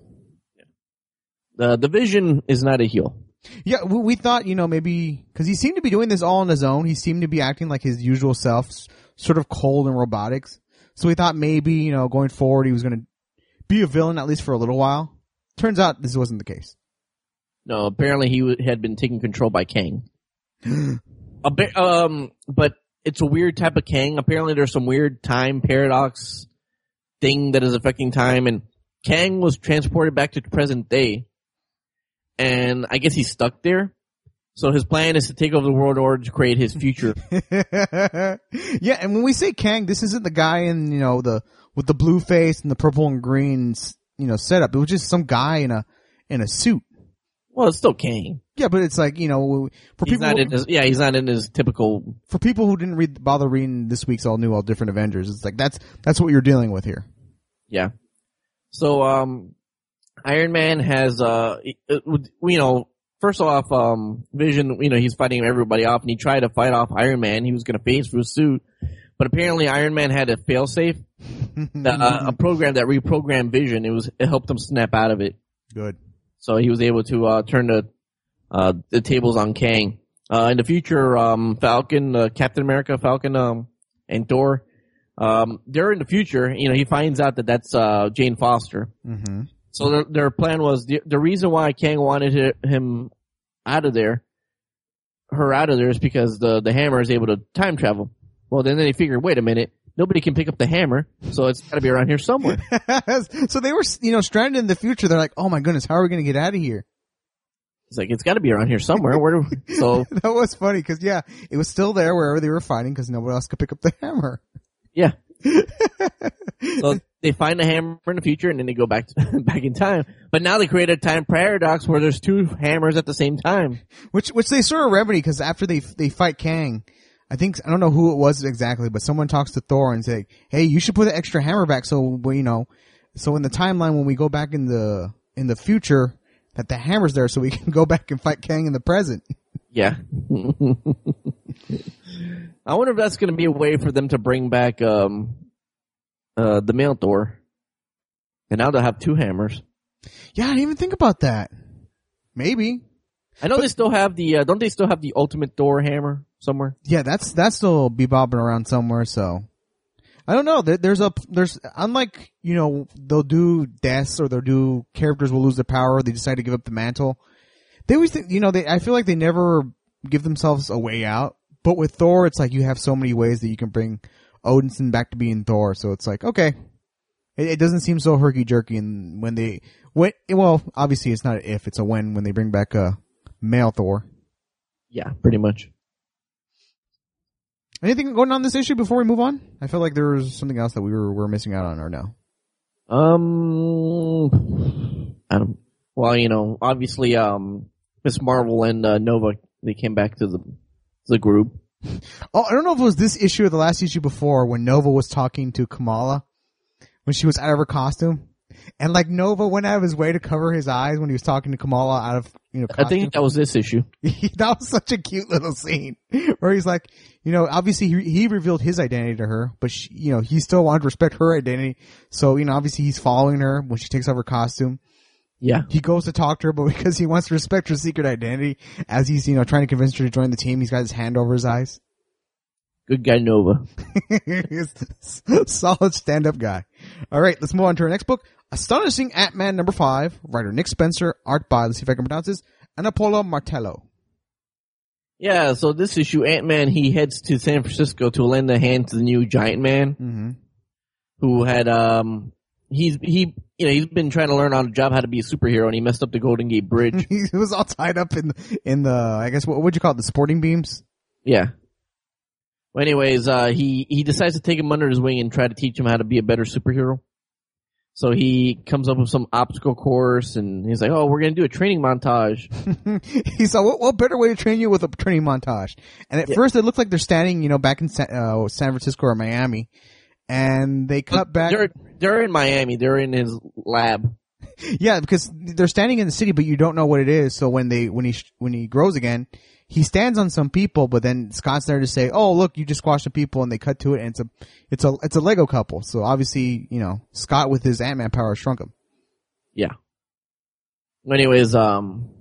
The the Vision is not a heel. Yeah, we, we thought, you know, maybe, because he seemed to be doing this all on his own. He seemed to be acting like his usual self, s- sort of cold and robotics. So we thought maybe, you know, going forward he was going to be a villain at least for a little while. Turns out this wasn't the case. No, apparently he w- had been taken control by Kang. a bit, um, but it's a weird type of Kang. Apparently there's some weird time paradox thing that is affecting time, and Kang was transported back to the present day, and I guess he's stuck there. So his plan is to take over the world order to create his future. Yeah, and when we say Kang, this isn't the guy in, you know, the, with the blue face and the purple and green, s- you know, setup. It was just some guy in a, in a suit. Well, it's still Kang. Yeah, but it's like, you know, for He's people, not who, in his, yeah, he's not in his typical. for people who didn't read, bother reading this week's all new, all different Avengers, it's like, that's, that's what you're dealing with here. Yeah. So, um, Iron Man has, uh, it- it- you know, first off, um, Vision, you know, he's fighting everybody off, and he tried to fight off Iron Man. He was going to phase through a suit, but apparently Iron Man had a failsafe the, uh, a program that reprogrammed Vision. It was it helped him snap out of it. Good. So he was able to uh, turn the uh, the tables on Kang. Uh, in the future, um, Falcon, uh, Captain America, Falcon, um, and Thor, um, they're in the future. You know, he finds out that that's uh, Jane Foster. Mm-hmm. So their, their plan was the, the reason why Kang wanted him out of there, her out of there, is because the the hammer is able to time travel. Well, then they figured, wait a minute, nobody can pick up the hammer, so it's got to be around here somewhere. So they were, you know, stranded in the future. They're like, oh my goodness, how are we going to get out of here? It's like, it's got to be around here somewhere. Where do we, so that was funny because, yeah, it was still there wherever they were fighting because nobody else could pick up the hammer. Yeah. So they find the hammer in the future and then they go back to, back in time. But now they create a time paradox where there's two hammers at the same time. Which which they sort of remedy because after they they fight Kang, I think, I don't know who it was exactly, but someone talks to Thor and say, hey, you should put the extra hammer back so, well, you know, so in the timeline when we go back in the in the future, that the hammer's there so we can go back and fight Kang in the present. Yeah. I wonder if that's going to be a way for them to bring back um, uh, the male Thor. And now they'll have two hammers. Yeah, I didn't even think about that. Maybe. I know but, they still have the, uh, don't they still have the Ultimate Thor hammer somewhere? Yeah, that's, that's still be bobbing around somewhere, so. I don't know. There, there's a, there's, unlike, you know, they'll do deaths or they'll do characters will lose their power, they decide to give up the mantle. They always think, you know, they, I feel like they never give themselves a way out. But with Thor, it's like you have so many ways that you can bring Odinson back to being Thor. So it's like, okay. It, it doesn't seem so herky-jerky. And when they, when, well, obviously it's not an if, it's a when, when they bring back a male Thor. Yeah, pretty much. Anything going on this issue before we move on? I feel like there was something else that we were, were missing out on or no? Um, I don't, well, you know, obviously, um, Miss Marvel and, uh, Nova, they came back to the, the group. Oh, I don't know if it was this issue or the last issue before when Nova was talking to Kamala when she was out of her costume. And like Nova went out of his way to cover his eyes when he was talking to Kamala out of, you know, costume. I think that was this issue. That was such a cute little scene where he's like, you know, obviously he, he revealed his identity to her, but she, you know, he still wanted to respect her identity. So, you know, obviously he's following her when she takes off her costume. Yeah. He goes to talk to her, but because he wants to respect her secret identity, as he's, you know, trying to convince her to join the team, he's got his hand over his eyes. Good guy, Nova. He's a solid stand-up guy. All right, let's move on to our next book. Astonishing Ant-Man number five. Writer Nick Spencer. Art by, let's see if I can pronounce this, Annapolo Martello. Yeah, so this issue, Ant-Man, he heads to San Francisco to lend a hand to the new Giant Man, mm-hmm. who had, um, he's, he, you know, he's been trying to learn on the job how to be a superhero, and he messed up the Golden Gate Bridge. He was all tied up in, in the, I guess, what would you call it, the sporting beams? Yeah. Well, anyways, uh, he, he decides to take him under his wing and try to teach him how to be a better superhero. So he comes up with some obstacle course, and he's like, oh, we're going to do a training montage. He's like, what, what better way to train you with a training montage? And at yeah. first it looked like they're standing, you know, back in San, uh, San Francisco or Miami, and they cut but back. They're, they're in Miami. They're in his lab. Yeah, because they're standing in the city, but you don't know what it is. So when they, when he, when he grows again, he stands on some people, but then Scott's there to say, oh, look, you just squashed the people, and they cut to it, and it's a, it's a, it's a Lego couple. So obviously, you know, Scott with his Ant-Man power shrunk him. Yeah. Anyways, um,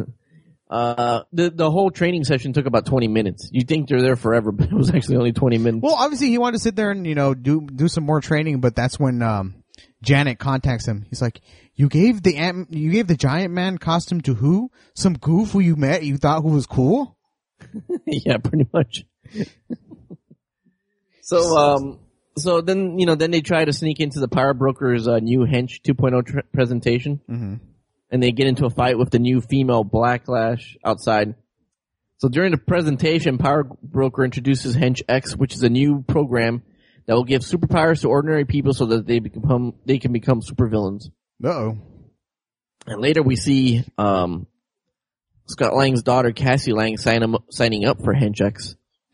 uh, the, the whole training session took about twenty minutes. You think they're there forever, but it was actually only twenty minutes. Well, obviously he wanted to sit there and, you know, do, do some more training, but that's when, um, Janet contacts him. He's like, you gave the Ant, you gave the Giant Man costume to who? Some goof who you met you thought who was cool? Yeah, pretty much. So, um, so then, you know, then they try to sneak into the Power Broker's uh, new Hench two point oh tr- presentation. Mm-hmm. And they get into a fight with the new female Blacklash outside. So during the presentation, Power Broker introduces Hench X, which is a new program that will give superpowers to ordinary people so that they become they can become supervillains. Uh-oh. And later we see um, Scott Lang's daughter, Cassie Lang, sign him, signing up for Hench X.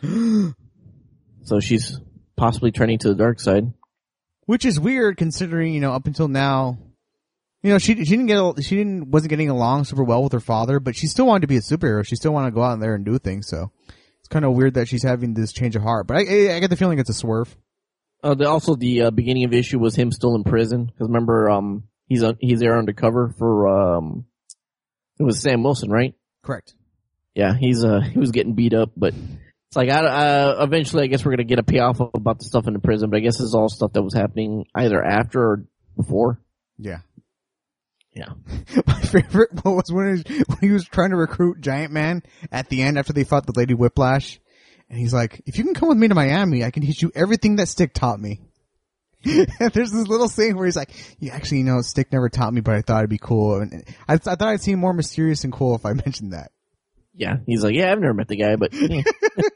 So she's possibly turning to the dark side. Which is weird considering, you know, up until now, you know, she she didn't get she didn't wasn't getting along super well with her father, but she still wanted to be a superhero. She still wanted to go out there and do things. So it's kind of weird that she's having this change of heart. But I I, I get the feeling it's a swerve. Uh, the, also, the uh, beginning of the issue was him still in prison. Because remember, um, he's uh, he's there undercover for um, it was Sam Wilson, right? Correct. Yeah, he's uh he was getting beat up, but it's like I uh, eventually I guess we're gonna get a payoff about the stuff in the prison. But I guess this is all stuff that was happening either after or before. Yeah. Yeah. My favorite was when he, when he was trying to recruit Giant Man at the end after they fought the Lady Whiplash. And he's like, if you can come with me to Miami, I can teach you everything that Stick taught me. And there's this little saying where he's like, yeah, actually, you know, Stick never taught me, but I thought it'd be cool. And I, I thought I'd seem more mysterious and cool if I mentioned that. Yeah. He's like, yeah, I've never met the guy, but yeah.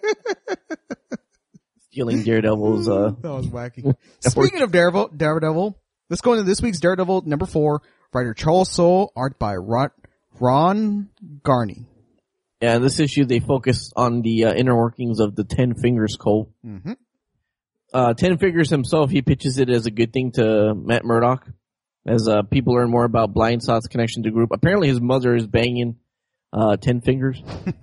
Stealing Daredevil's, uh. That was wacky. Speaking of Daredevil, Daredevil, let's go into this week's Daredevil number four. Writer Charles Soule, art by Ron, Ron Garney. Yeah, in this issue, they focus on the uh, inner workings of the Ten Fingers cult. Mm-hmm. Uh, Ten Fingers himself, he pitches it as a good thing to Matt Murdock. As uh, people learn more about Blindspot's connection to the group. Apparently his mother is banging uh, Ten Fingers.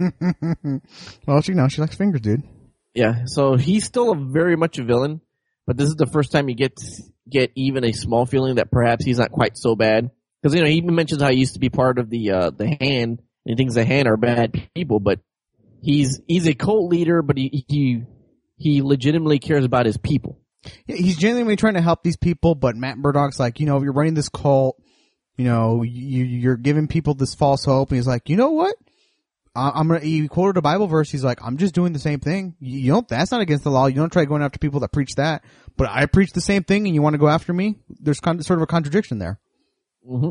Well, she knows she likes fingers, dude. Yeah, so he's still a very much a villain, but this is the first time you get to get even a small feeling that perhaps he's not quite so bad. Because, you know, he even mentions how he used to be part of the uh, the Hand, and he thinks the Hand are bad people, but he's he's a cult leader, but he he he legitimately cares about his people. Yeah, he's genuinely trying to help these people, but Matt Murdock's like, you know, you're running this cult, you know, you, you're giving people this false hope, and he's like, you know what? I, I'm gonna. He quoted a Bible verse. He's like, I'm just doing the same thing. You, you don't. That's not against the law. You don't try going after people that preach that. But I preach the same thing, and you want to go after me? There's con- sort of a contradiction there. Mm-hmm.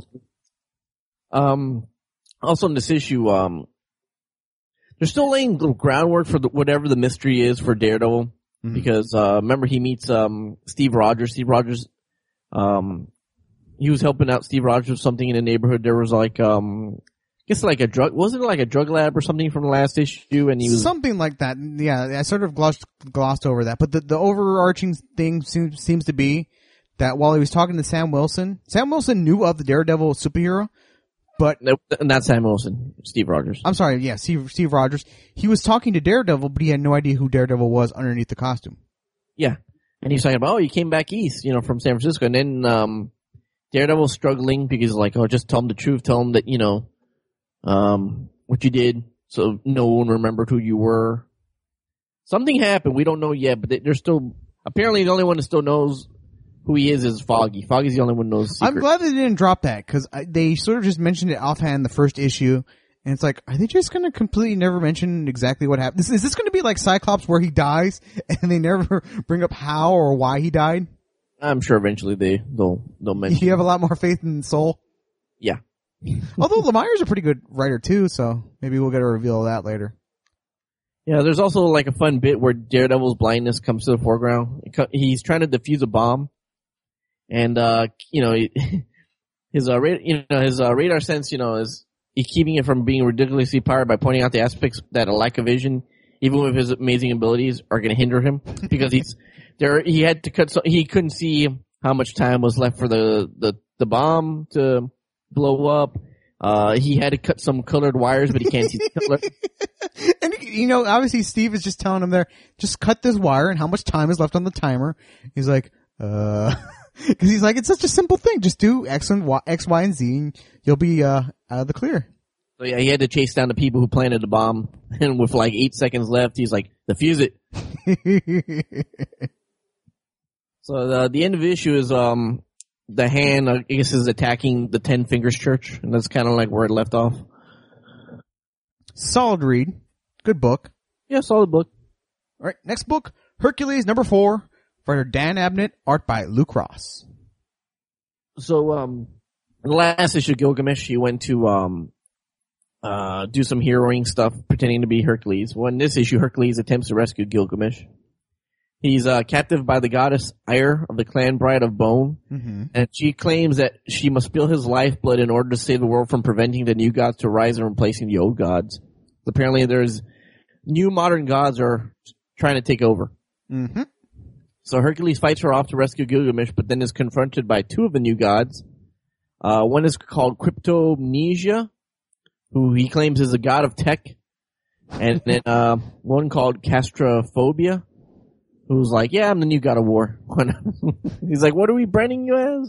Um. Also, in this issue, um, they're still laying the groundwork for the, whatever the mystery is for Daredevil. Mm-hmm. Because, uh, remember he meets, um, Steve Rogers. Steve Rogers, um, he was helping out Steve Rogers with something in the neighborhood. There was like, um, I guess like a drug, wasn't it like a drug lab or something from the last issue? And he was something like that. Yeah, I sort of glossed, glossed over that. But the, the overarching thing seems, seems to be that while he was talking to Sam Wilson, Sam Wilson knew of the Daredevil superhero, but nope, not Sam Wilson, Steve Rogers. I'm sorry, yeah, Steve, Steve Rogers. He was talking to Daredevil, but he had no idea who Daredevil was underneath the costume. Yeah, and he's talking about, oh, you came back east, you know, from San Francisco, and then um, Daredevil's struggling because he's like, oh, just tell him the truth, tell him that you know, um, what you did, so no one remembered who you were. Something happened, we don't know yet, but they're still apparently the only one that still knows who he is is Foggy. Foggy's the only one who knows the secret. I'm glad they didn't drop that, because they sort of just mentioned it offhand the first issue, and it's like, are they just going to completely never mention exactly what happened? Is, is this going to be like Cyclops where he dies, and they never bring up how or why he died? I'm sure eventually they, they'll, they'll mention. You have a lot more faith in Soul? Yeah. Although Lemire's a pretty good writer too, so maybe we'll get a reveal of that later. Yeah, there's also like a fun bit where Daredevil's blindness comes to the foreground. He's trying to defuse a bomb. And, uh, you know, his, uh, radar, you know, his, uh, radar sense, you know, is he's keeping it from being ridiculously powered by pointing out the aspects that a lack of vision, even with his amazing abilities, are going to hinder him. Because he's, there, he had to cut, so, he couldn't see how much time was left for the, the, the bomb to blow up. Uh, he had to cut some colored wires, but he can't see the color. And, you know, obviously Steve is just telling him there, just cut this wire and how much time is left on the timer. He's like, uh, Because he's like, it's such a simple thing. Just do X and Y, X, Y, and Z, and you'll be uh, out of the clear. So yeah, he had to chase down the people who planted the bomb, and with like eight seconds left, he's like, defuse it. So the, the end of the issue is um the Hand, I guess, is attacking the Ten Fingers Church, and that's kind of like where it left off. Solid read. Good book. Yeah, solid book. All right, next book, Hercules, number four. Writer Dan Abnett, art by Luke Ross. So, um, in the last issue of Gilgamesh, he went to, um, uh, do some heroing stuff, pretending to be Hercules. Well, in this issue, Hercules attempts to rescue Gilgamesh. He's, uh, captive by the goddess Ire of the clan Bride of Bone, mm-hmm. and she claims that she must spill his lifeblood in order to save the world from preventing the new gods to rise and replacing the old gods. Apparently, there's new modern gods are trying to take over. Mm-hmm. So Hercules fights her off to rescue Gilgamesh, but then is confronted by two of the new gods. Uh, one is called Cryptomnesia, who he claims is a god of tech. And then, uh, one called Castrophobia, who's like, yeah, I'm the new God of War. He's like, what are we branding you as?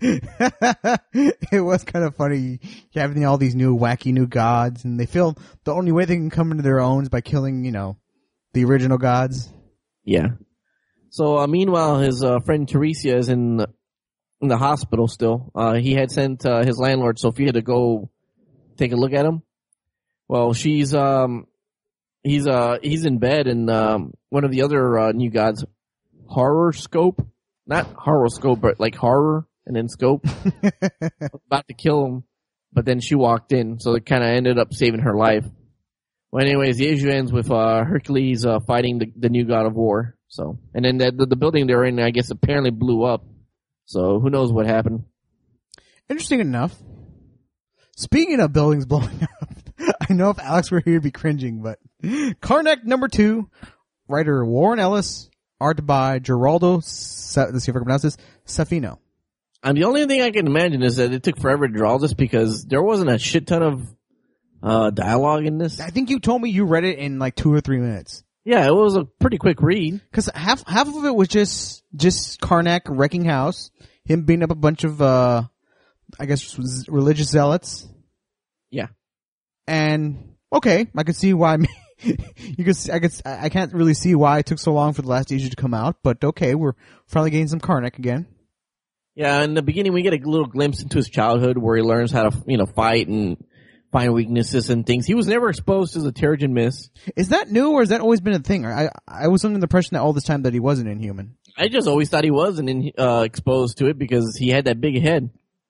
It was kind of funny having all these new wacky new gods, and they feel the only way they can come into their own is by killing, you know, the original gods. Yeah. So uh, meanwhile, his uh, friend Teresia is in in the hospital still. Uh, he had sent uh, his landlord Sophia to go take a look at him. Well, she's um he's uh he's in bed, and um one of the other uh, new gods, Horoscope, not horoscope, but like horror. And then Scope about to kill him, but then she walked in, so it kind of ended up saving her life. Well, anyways, the issue ends with uh, Hercules uh, fighting the, the new God of War. So, and then the, the, the building they're in, I guess, apparently blew up. So who knows what happened? Interesting enough. Speaking of buildings blowing up, I know if Alex were here, he'd be cringing. But Karnak number two, writer Warren Ellis, art by Geraldo. Sa- let's see if I can pronounce this. Safino. And the only thing I can imagine is that it took forever to draw this because there wasn't a shit ton of uh, dialogue in this. I think you told me you read it in like two or three minutes. Yeah, it was a pretty quick read. Because half half of it was just just Karnak wrecking house, him beating up a bunch of, uh, I guess, religious zealots. Yeah. And okay, I could see why. You could, I could, I can't really see why it took so long for the last issue to come out. But okay, we're finally getting some Karnak again. Yeah, in the beginning we get a little glimpse into his childhood where he learns how to, you know, fight and find weaknesses and things. He was never exposed to the Terrigen Mist. Is that new or has that always been a thing? I I was under the impression that all this time that he wasn't Inhuman. I just always thought he wasn't in, uh, exposed to it because he had that big head.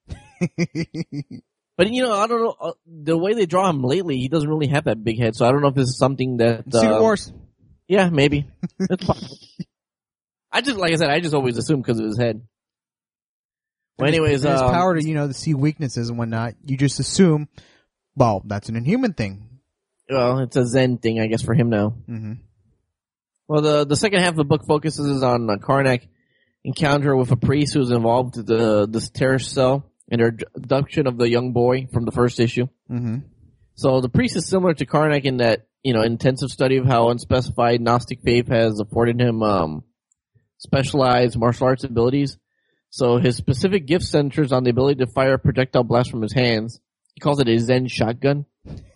But, you know, I don't know, uh, the way they draw him lately, he doesn't really have that big head, so I don't know if this is something that... Uh, Secret Wars. Yeah, maybe. That's possible. I just, like I said, I just always assumed because of his head. Well, anyways, his um, power to, you know, to see weaknesses and whatnot, you just assume, well, that's an Inhuman thing. Well, it's a Zen thing, I guess, for him now. Mm-hmm. Well, the the second half of the book focuses on uh, Karnak encounter with a priest who's involved with the this terrorist cell and their abduction of the young boy from the first issue. Mm-hmm. So the priest is similar to Karnak in that, you know, intensive study of how unspecified Gnostic faith has afforded him um specialized martial arts abilities. So his specific gift centers on the ability to fire a projectile blast from his hands. He calls it a Zen shotgun.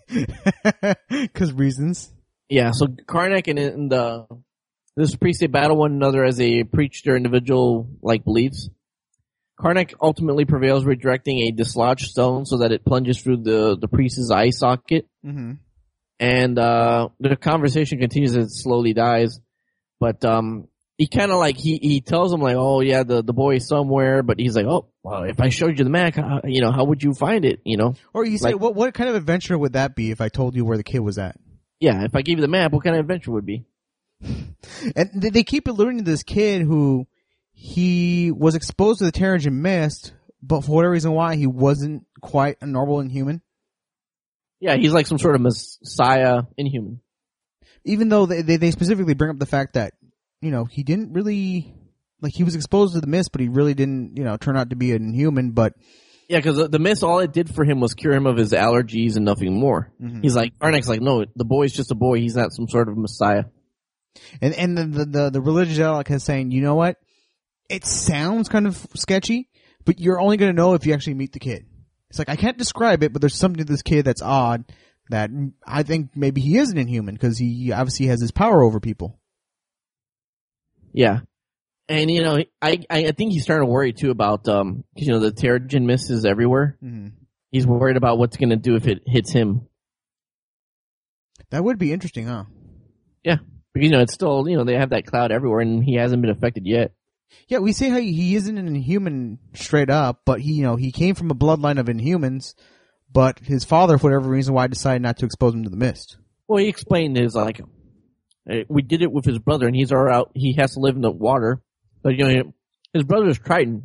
Because reasons. Yeah, so Karnak and, and the this priest, they battle one another as they preach their individual like beliefs. Karnak ultimately prevails, redirecting a dislodged stone so that it plunges through the, the priest's eye socket. Mm-hmm. And uh the conversation continues as it slowly dies. But um he kind of like, he, he tells him like, oh yeah, the, the boy is somewhere, but he's like, oh, well, if I showed you the map, how, you know, how would you find it, you know? Or you say, like, what what kind of adventure would that be if I told you where the kid was at? Yeah, if I gave you the map, what kind of adventure would it be? And they keep alluding to this kid who he was exposed to the Terrigen Mist, but for whatever reason why, he wasn't quite a normal Inhuman. Yeah, he's like some sort of messiah Inhuman. Even though they, they, they specifically bring up the fact that, you know, he didn't really, like, he was exposed to the mist, but he really didn't, you know, turn out to be an Inhuman, but... Yeah, because the, the mist, all it did for him was cure him of his allergies and nothing more. Mm-hmm. He's like, Karnak's like, no, the boy's just a boy, he's not some sort of messiah. And and the, the, the, the religious zealot is saying, you know what? It sounds kind of sketchy, but you're only going to know if you actually meet the kid. It's like, I can't describe it, but there's something to this kid that's odd that I think maybe he is an Inhuman because he obviously has his power over people. Yeah. And, you know, I I think he's starting to worry, too, about, um, you know, the Terrigen Mist is everywhere. Mm-hmm. He's worried about what's going to do if it hits him. That would be interesting, huh? Yeah. Because, you know, it's still, you know, they have that cloud everywhere, and he hasn't been affected yet. Yeah, we say how he isn't an Inhuman straight up, but he, you know, he came from a bloodline of Inhumans, but his father, for whatever reason why, decided not to expose him to the mist. Well, he explained his, like, we did it with his brother, and he's already out, he has to live in the water. But, you know, his brother is Triton.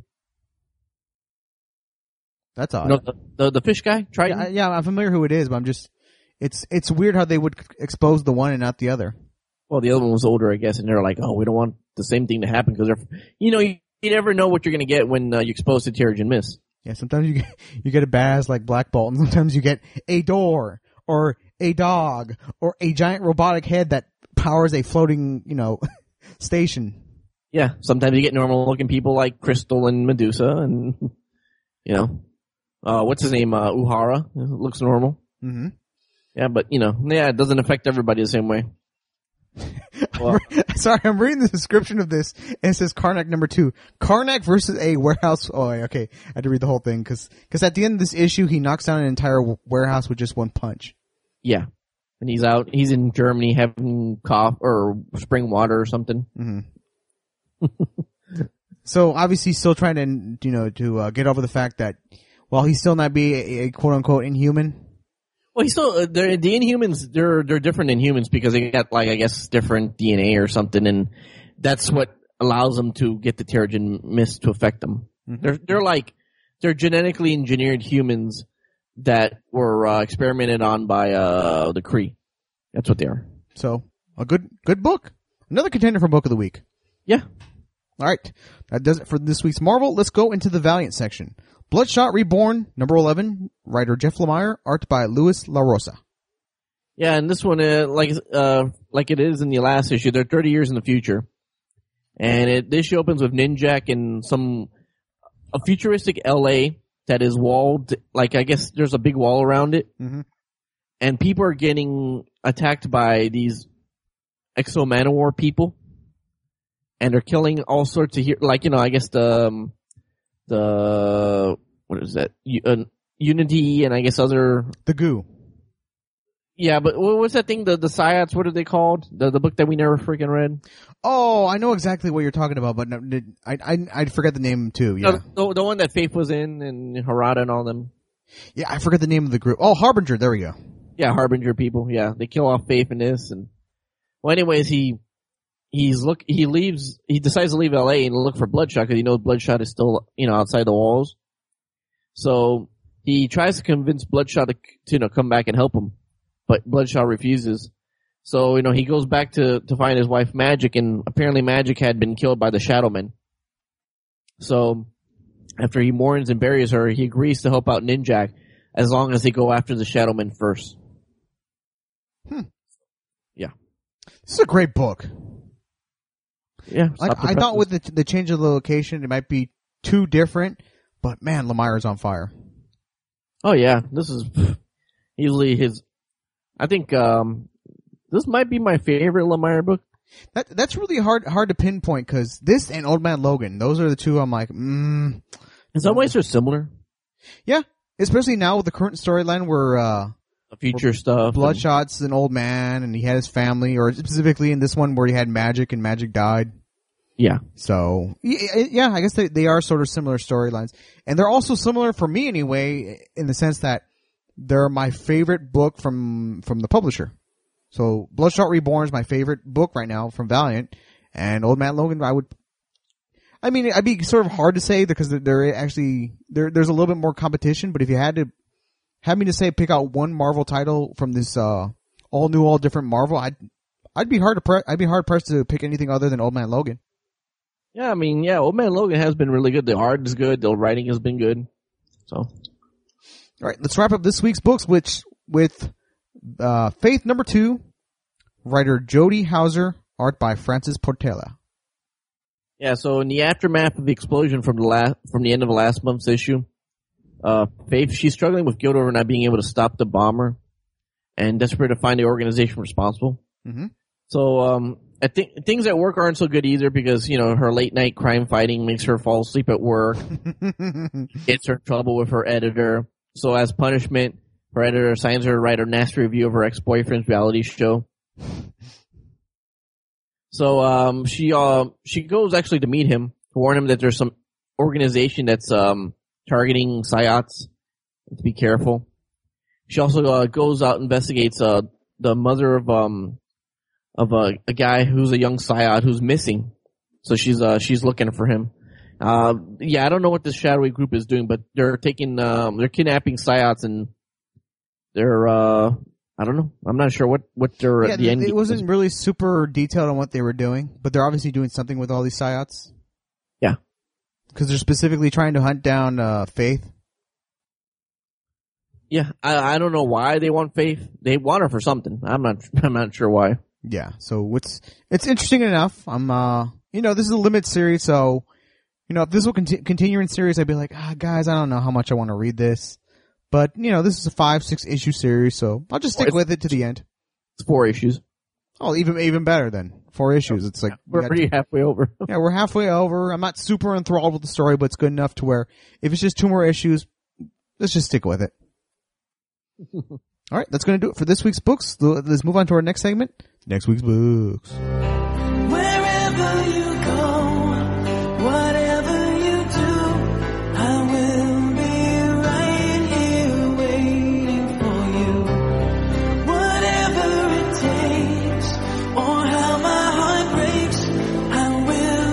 That's odd. You know, the, the, the fish guy, Triton? Yeah, yeah, I'm familiar who it is, but I'm just, it's, it's weird how they would expose the one and not the other. Well, the other one was older, I guess, and they're like, oh, we don't want the same thing to happen because they're, you know, you, you never know what you're going to get when uh, you expose to Terrigen Mist. Yeah, sometimes you get, you get a badass like Black Bolt, and sometimes you get a door, or a dog, or a giant robotic head that powers a floating, you know, station. Yeah, sometimes you get normal looking people like Crystal and Medusa, and you know, uh, what's his name? Uh, Uhura looks normal. Mm-hmm. Yeah, but you know, yeah, it doesn't affect everybody the same way. Well, Sorry, I'm reading the description of this, and it says Karnak number two. Karnak versus a warehouse. Oh, okay. I had to read the whole thing because at the end of this issue, he knocks down an entire w- warehouse with just one punch. yeah, and he's out. He's in Germany having cough or spring water or something. Mm-hmm. So obviously, he's still trying to, you know, to uh, get over the fact that while he still not be a, a quote unquote inhuman. Well, he's still uh, they're, the Inhumans. They're they're different than humans because they got like I guess different D N A or something, and that's what allows them to get the Terrigen Mist to affect them. Mm-hmm. They're they're like they're genetically engineered humans that were uh, experimented on by uh, the Kree. That's what they are. So a good good book. Another contender for book of the week. Yeah. All right, that does it for this week's Marvel. Let's go into the Valiant section. Bloodshot Reborn, number eleven, writer Jeff Lemire, art by Luis La Rosa. Yeah, and this one, uh, like uh, like it is in the last issue, they're thirty years in the future, and it, this issue opens with Ninjak in some a futuristic L A that is walled. Like I guess there's a big wall around it, Mm-hmm. and people are getting attacked by these Exo Manowar people, and they're killing all sorts of here. Like you know, I guess the um, the what is that? U- uh, Unity and I guess other. The Goo. Yeah, but what was that thing? The the Psyops, what are they called? The the book that we never freaking read? Oh, I know exactly what you're talking about, but no, I I I forget the name too. Yeah, No, the, the one that Faith was in and Harada and all them. yeah, I forget the name of the group. Oh, Harbinger. There we go. Yeah, Harbinger people. Yeah, they kill off Faith in this. And well, anyways, he he's look he leaves. He decides to leave L A and look for Bloodshot because he knows Bloodshot is still you know outside the walls. So he tries to convince Bloodshot to, to you know come back and help him. But Bloodshot refuses. So, you know, he goes back to, to find his wife Magic, and apparently Magic had been killed by the Shadowmen. So, after he mourns and buries her, he agrees to help out Ninjak as long as they go after the Shadowmen first. Hmm. Yeah. This is a great book. Yeah. Like, I thought with the the change of the location, it might be too different, but man, Lemire's on fire. Oh, yeah. This is easily his... I think um, this might be my favorite Lemire book. That that's really hard hard to pinpoint because this and Old Man Logan, those are the two I'm like, mm. In some ways, they're similar. Yeah, especially now with the current storyline where uh, The future stuff. Bloodshot's an old man and he had his family, or specifically in this one where he had Magic and Magic died. Yeah. So, yeah, I guess they, they are sort of similar storylines. And they're also similar for me anyway, in the sense that they're my favorite book from from the publisher. So Bloodshot Reborn is my favorite book right now from Valiant, and Old Man Logan I would. I mean, it'd be sort of hard to say because there actually there there's a little bit more competition. But if you had to have me to say pick out one Marvel title from this uh, all new, all different Marvel, I'd I'd be hard to pre- I'd be hard pressed to pick anything other than Old Man Logan. Yeah, I mean, yeah, Old Man Logan has been really good. The art is good. The writing has been good. So. All right, let's wrap up this week's books, which with uh, Faith number two, writer Jody Hauser, art by Francis Portela. Yeah, so in the aftermath of the explosion from the last from the end of the last month's issue, uh, Faith she's struggling with guilt over not being able to stop the bomber, and desperate to find the organization responsible. Mm-hmm. So um, I think things at work aren't so good either because you know her late night crime fighting makes her fall asleep at work, gets her in trouble with her editor. So as punishment, her editor assigns her to write a nasty review of her ex-boyfriend's reality show. So um, she uh, she goes actually to meet him to warn him that there's some organization that's um, targeting Psyops. To be careful. She also uh, goes out and investigates uh, the mother of um of a, a guy who's a young Psyot who's missing. So she's uh she's looking for him. Uh, yeah, I don't know what this shadowy group is doing, but they're taking, um, they're kidnapping Psyops and they're, uh, I don't know. I'm not sure what, what they're, yeah, the end. It wasn't is. really super detailed on what they were doing, but they're obviously doing something with all these Psyops. Yeah. Because they're specifically trying to hunt down, uh, Faith. Yeah, I, I don't know why they want Faith. They want her for something. I'm not, I'm not sure why. Yeah, so it's it's interesting enough. I'm, uh, you know, this is a limited series, so you know, if this will conti- continue in series, I'd be like, ah, guys, I don't know how much I want to read this, but you know, this is a five, six issue series, so I'll just stick It's- with it to the end. It's four issues. Oh, even even better then. Four issues. It's like we We're got- already halfway over. yeah, we're halfway over. I'm not super enthralled with the story, but it's good enough to where if it's just two more issues, let's just stick with it. All right, that's going to do it for this week's books. Let's move on to our next segment. Next week's books. Wherever you go, whatever you do, I will be right here waiting for you. Whatever it takes, or how my heart breaks, I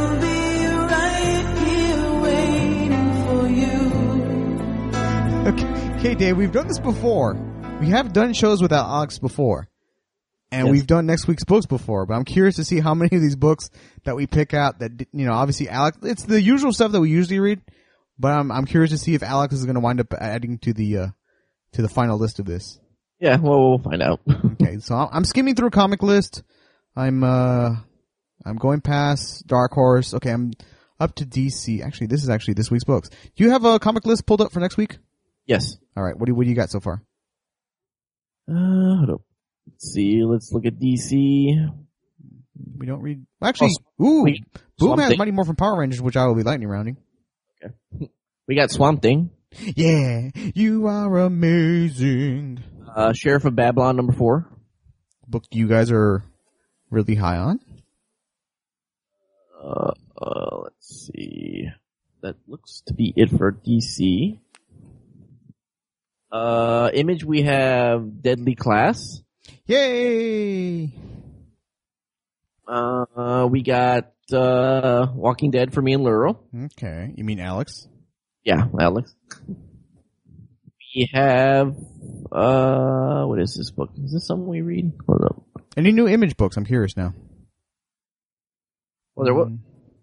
will be right here waiting for you. Okay, okay, Dave, we've done this before. We have done shows without Alex before. And Yes. we've done next week's books before, but I'm curious to see how many of these books that we pick out that, you know, obviously Alex, it's the usual stuff that we usually read, but I'm, I'm curious to see if Alex is going to wind up adding to the, uh, to the final list of this. Yeah, well, we'll find out. Okay, so I'm I'm skimming through a comic list. I'm, uh, I'm going past Dark Horse. Okay, I'm up to D C. Actually, this is actually this week's books. Do you have a comic list pulled up for next week? Yes. Alright, what do you, what do you got so far? Uh, hold up. Let's see. Let's look at D C. We don't read, actually, Oh, ooh, wait, Boom Swamp has Thing. Mighty Morphin Power Rangers, which I will be lightning rounding. We got Swamp Thing. Yeah, you are amazing. Uh, Sheriff of Babylon number four. Book you guys are really high on. Uh, uh, let's see. That looks to be it for D C. Uh, Image, we have Deadly Class. Yay! Uh, we got, uh, Walking Dead for me and Laurel. Okay, you mean Alex? Yeah, Alex. We have, uh, what is this book? Is this something we read? Hold up. Any new Image books? I'm curious now. Well, there was,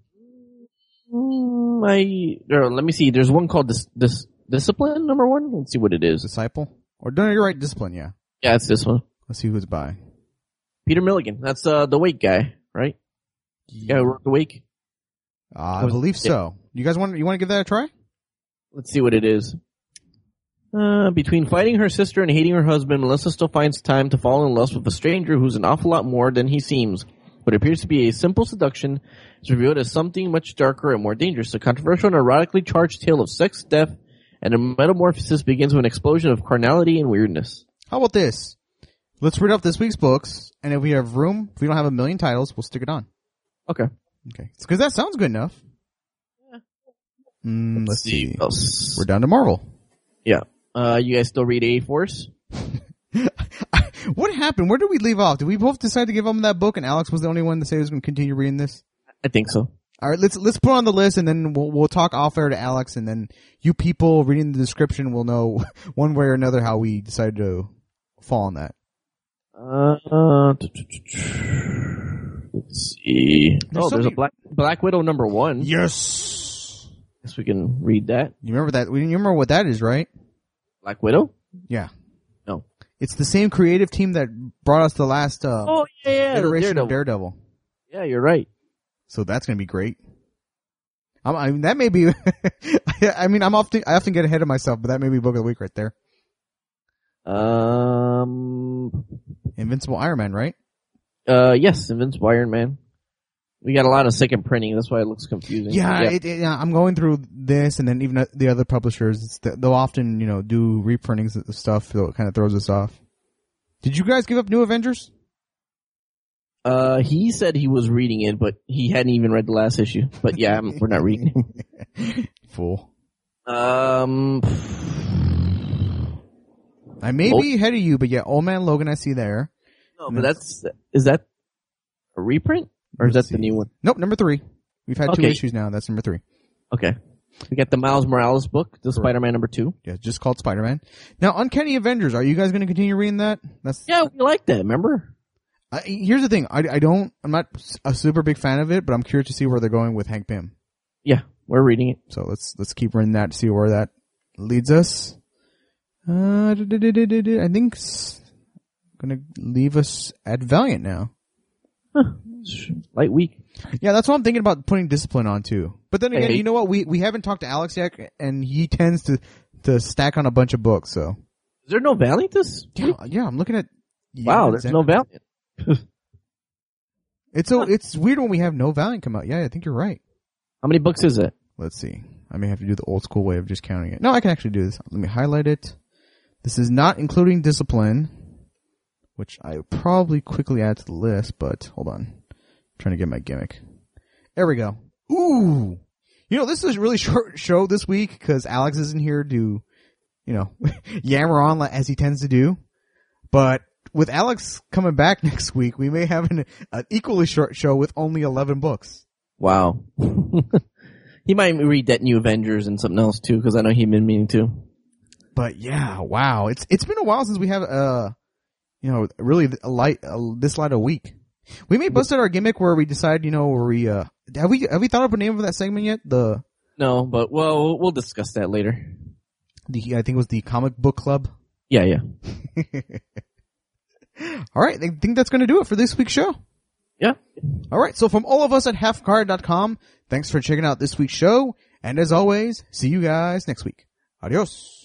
mm, I, there, let me see. There's one called this, this, Discipline number one? Let's see what it is. Disciple? Or no, you're right, Discipline, yeah. Yeah, it's this one. Let's see who it's by. Peter Milligan. That's, uh, the Wake guy, right? Yeah, who wrote the Wake. Uh, I believe so. You guys want, you want to give that a try? Let's see what it is. Uh, between fighting her sister and hating her husband, Melissa still finds time to fall in love with a stranger who's an awful lot more than he seems. What appears to be a simple seduction is revealed as something much darker and more dangerous. A controversial and erotically charged tale of sex, death, and a metamorphosis begins with an explosion of carnality and weirdness. How about this? Let's read off this week's books, and if we have room, if we don't have a million titles, we'll stick it on. Okay. Okay. Because that sounds good enough. Mm, let's see. What else? We're down to Marvel. Yeah. Uh, you guys still read A-Force? What happened? Where did we leave off? Did we both decide to give him that book, and Alex was the only one to say he was going to continue reading this? I think so. All right, let's let's put it on the list, and then we'll we'll talk off air to Alex, and then you people reading the description will know one way or another how we decided to fall on that. Uh, let's see. There's Oh, so there's many- a Black Black Widow number one. Yes. Guess we can read that. You remember that? You remember what that is, right? Black Widow? Yeah. No. It's the same creative team that brought us the last uh, Oh yeah, yeah. iteration Daredevil. of Daredevil. Yeah, you're right. So that's going to be great. I'm, I mean, that may be. I mean, I'm often I often get ahead of myself, but that may be book of the week right there. Um. Invincible Iron Man, right? Uh. Yes, Invincible Iron Man. We got a lot of second printing. That's why it looks confusing. Yeah, It, it, yeah, I'm going through this, and then even the other publishers, it's the, they'll often, you know, do reprintings of stuff, so it kind of throws us off. Did you guys give up New Avengers? Uh. He said he was reading it, but he hadn't even read the last issue. But yeah, I'm, we're not reading it. Fool. Um. I may Old- be ahead of you, but yeah, Old Man Logan I see there. No, but that's is that a reprint or is that Let's the see. new one? Nope, number three. We've had two Okay. issues now. That's number three. Okay. We got the Miles Morales book, the Spider-Man number two. Yeah, just called Spider-Man. Now, Uncanny Avengers, are you guys going to continue reading that? That's Yeah, we like that. Remember? I, here's the thing. I, I don't, I'm not a super big fan of it, but I'm curious to see where they're going with Hank Pym. Yeah, we're reading it. So let's, let's keep running that to see where that leads us. Uh, I think it's gonna leave us at Valiant now. Light week. Yeah, that's what I'm thinking about putting Discipline on too. But then again, Hey. you know what? We we haven't talked to Alex yet, and he tends to to stack on a bunch of books. So Is there no Valiant this? yeah, yeah, I'm looking at. Wow, yeah, there's Zen- no Valiant. It's so it's weird when we have no Valiant come out. Yeah, I think you're right. How many books is it? Let's see. I may have to do the old school way of just counting it. No, I can actually do this. Let me highlight it. This is not including Discipline, which I would probably quickly add to the list, but hold on. I'm trying to get my gimmick. There we go. Ooh. You know, this is a really short show this week because Alex isn't here to, you know, yammer on like- as he tends to do. But with Alex coming back next week, we may have an, an equally short show with only eleven books. Wow. He might read that new Avengers and something else too, because I know he'd been meaning to. But yeah, wow. It's, it's been a while since we have, uh, you know, really a light, uh, this light a week. We may bust out our gimmick where we decide, you know, where we, uh, have we, have we thought up a name for that segment yet? The, No, but well, we'll discuss that later. the, I think it was the Comic Book Club. Yeah, yeah. All right. I think that's going to do it for this week's show. Yeah. All right. So from all of us at half card dot com, thanks for checking out this week's show. And as always, see you guys next week. Adios.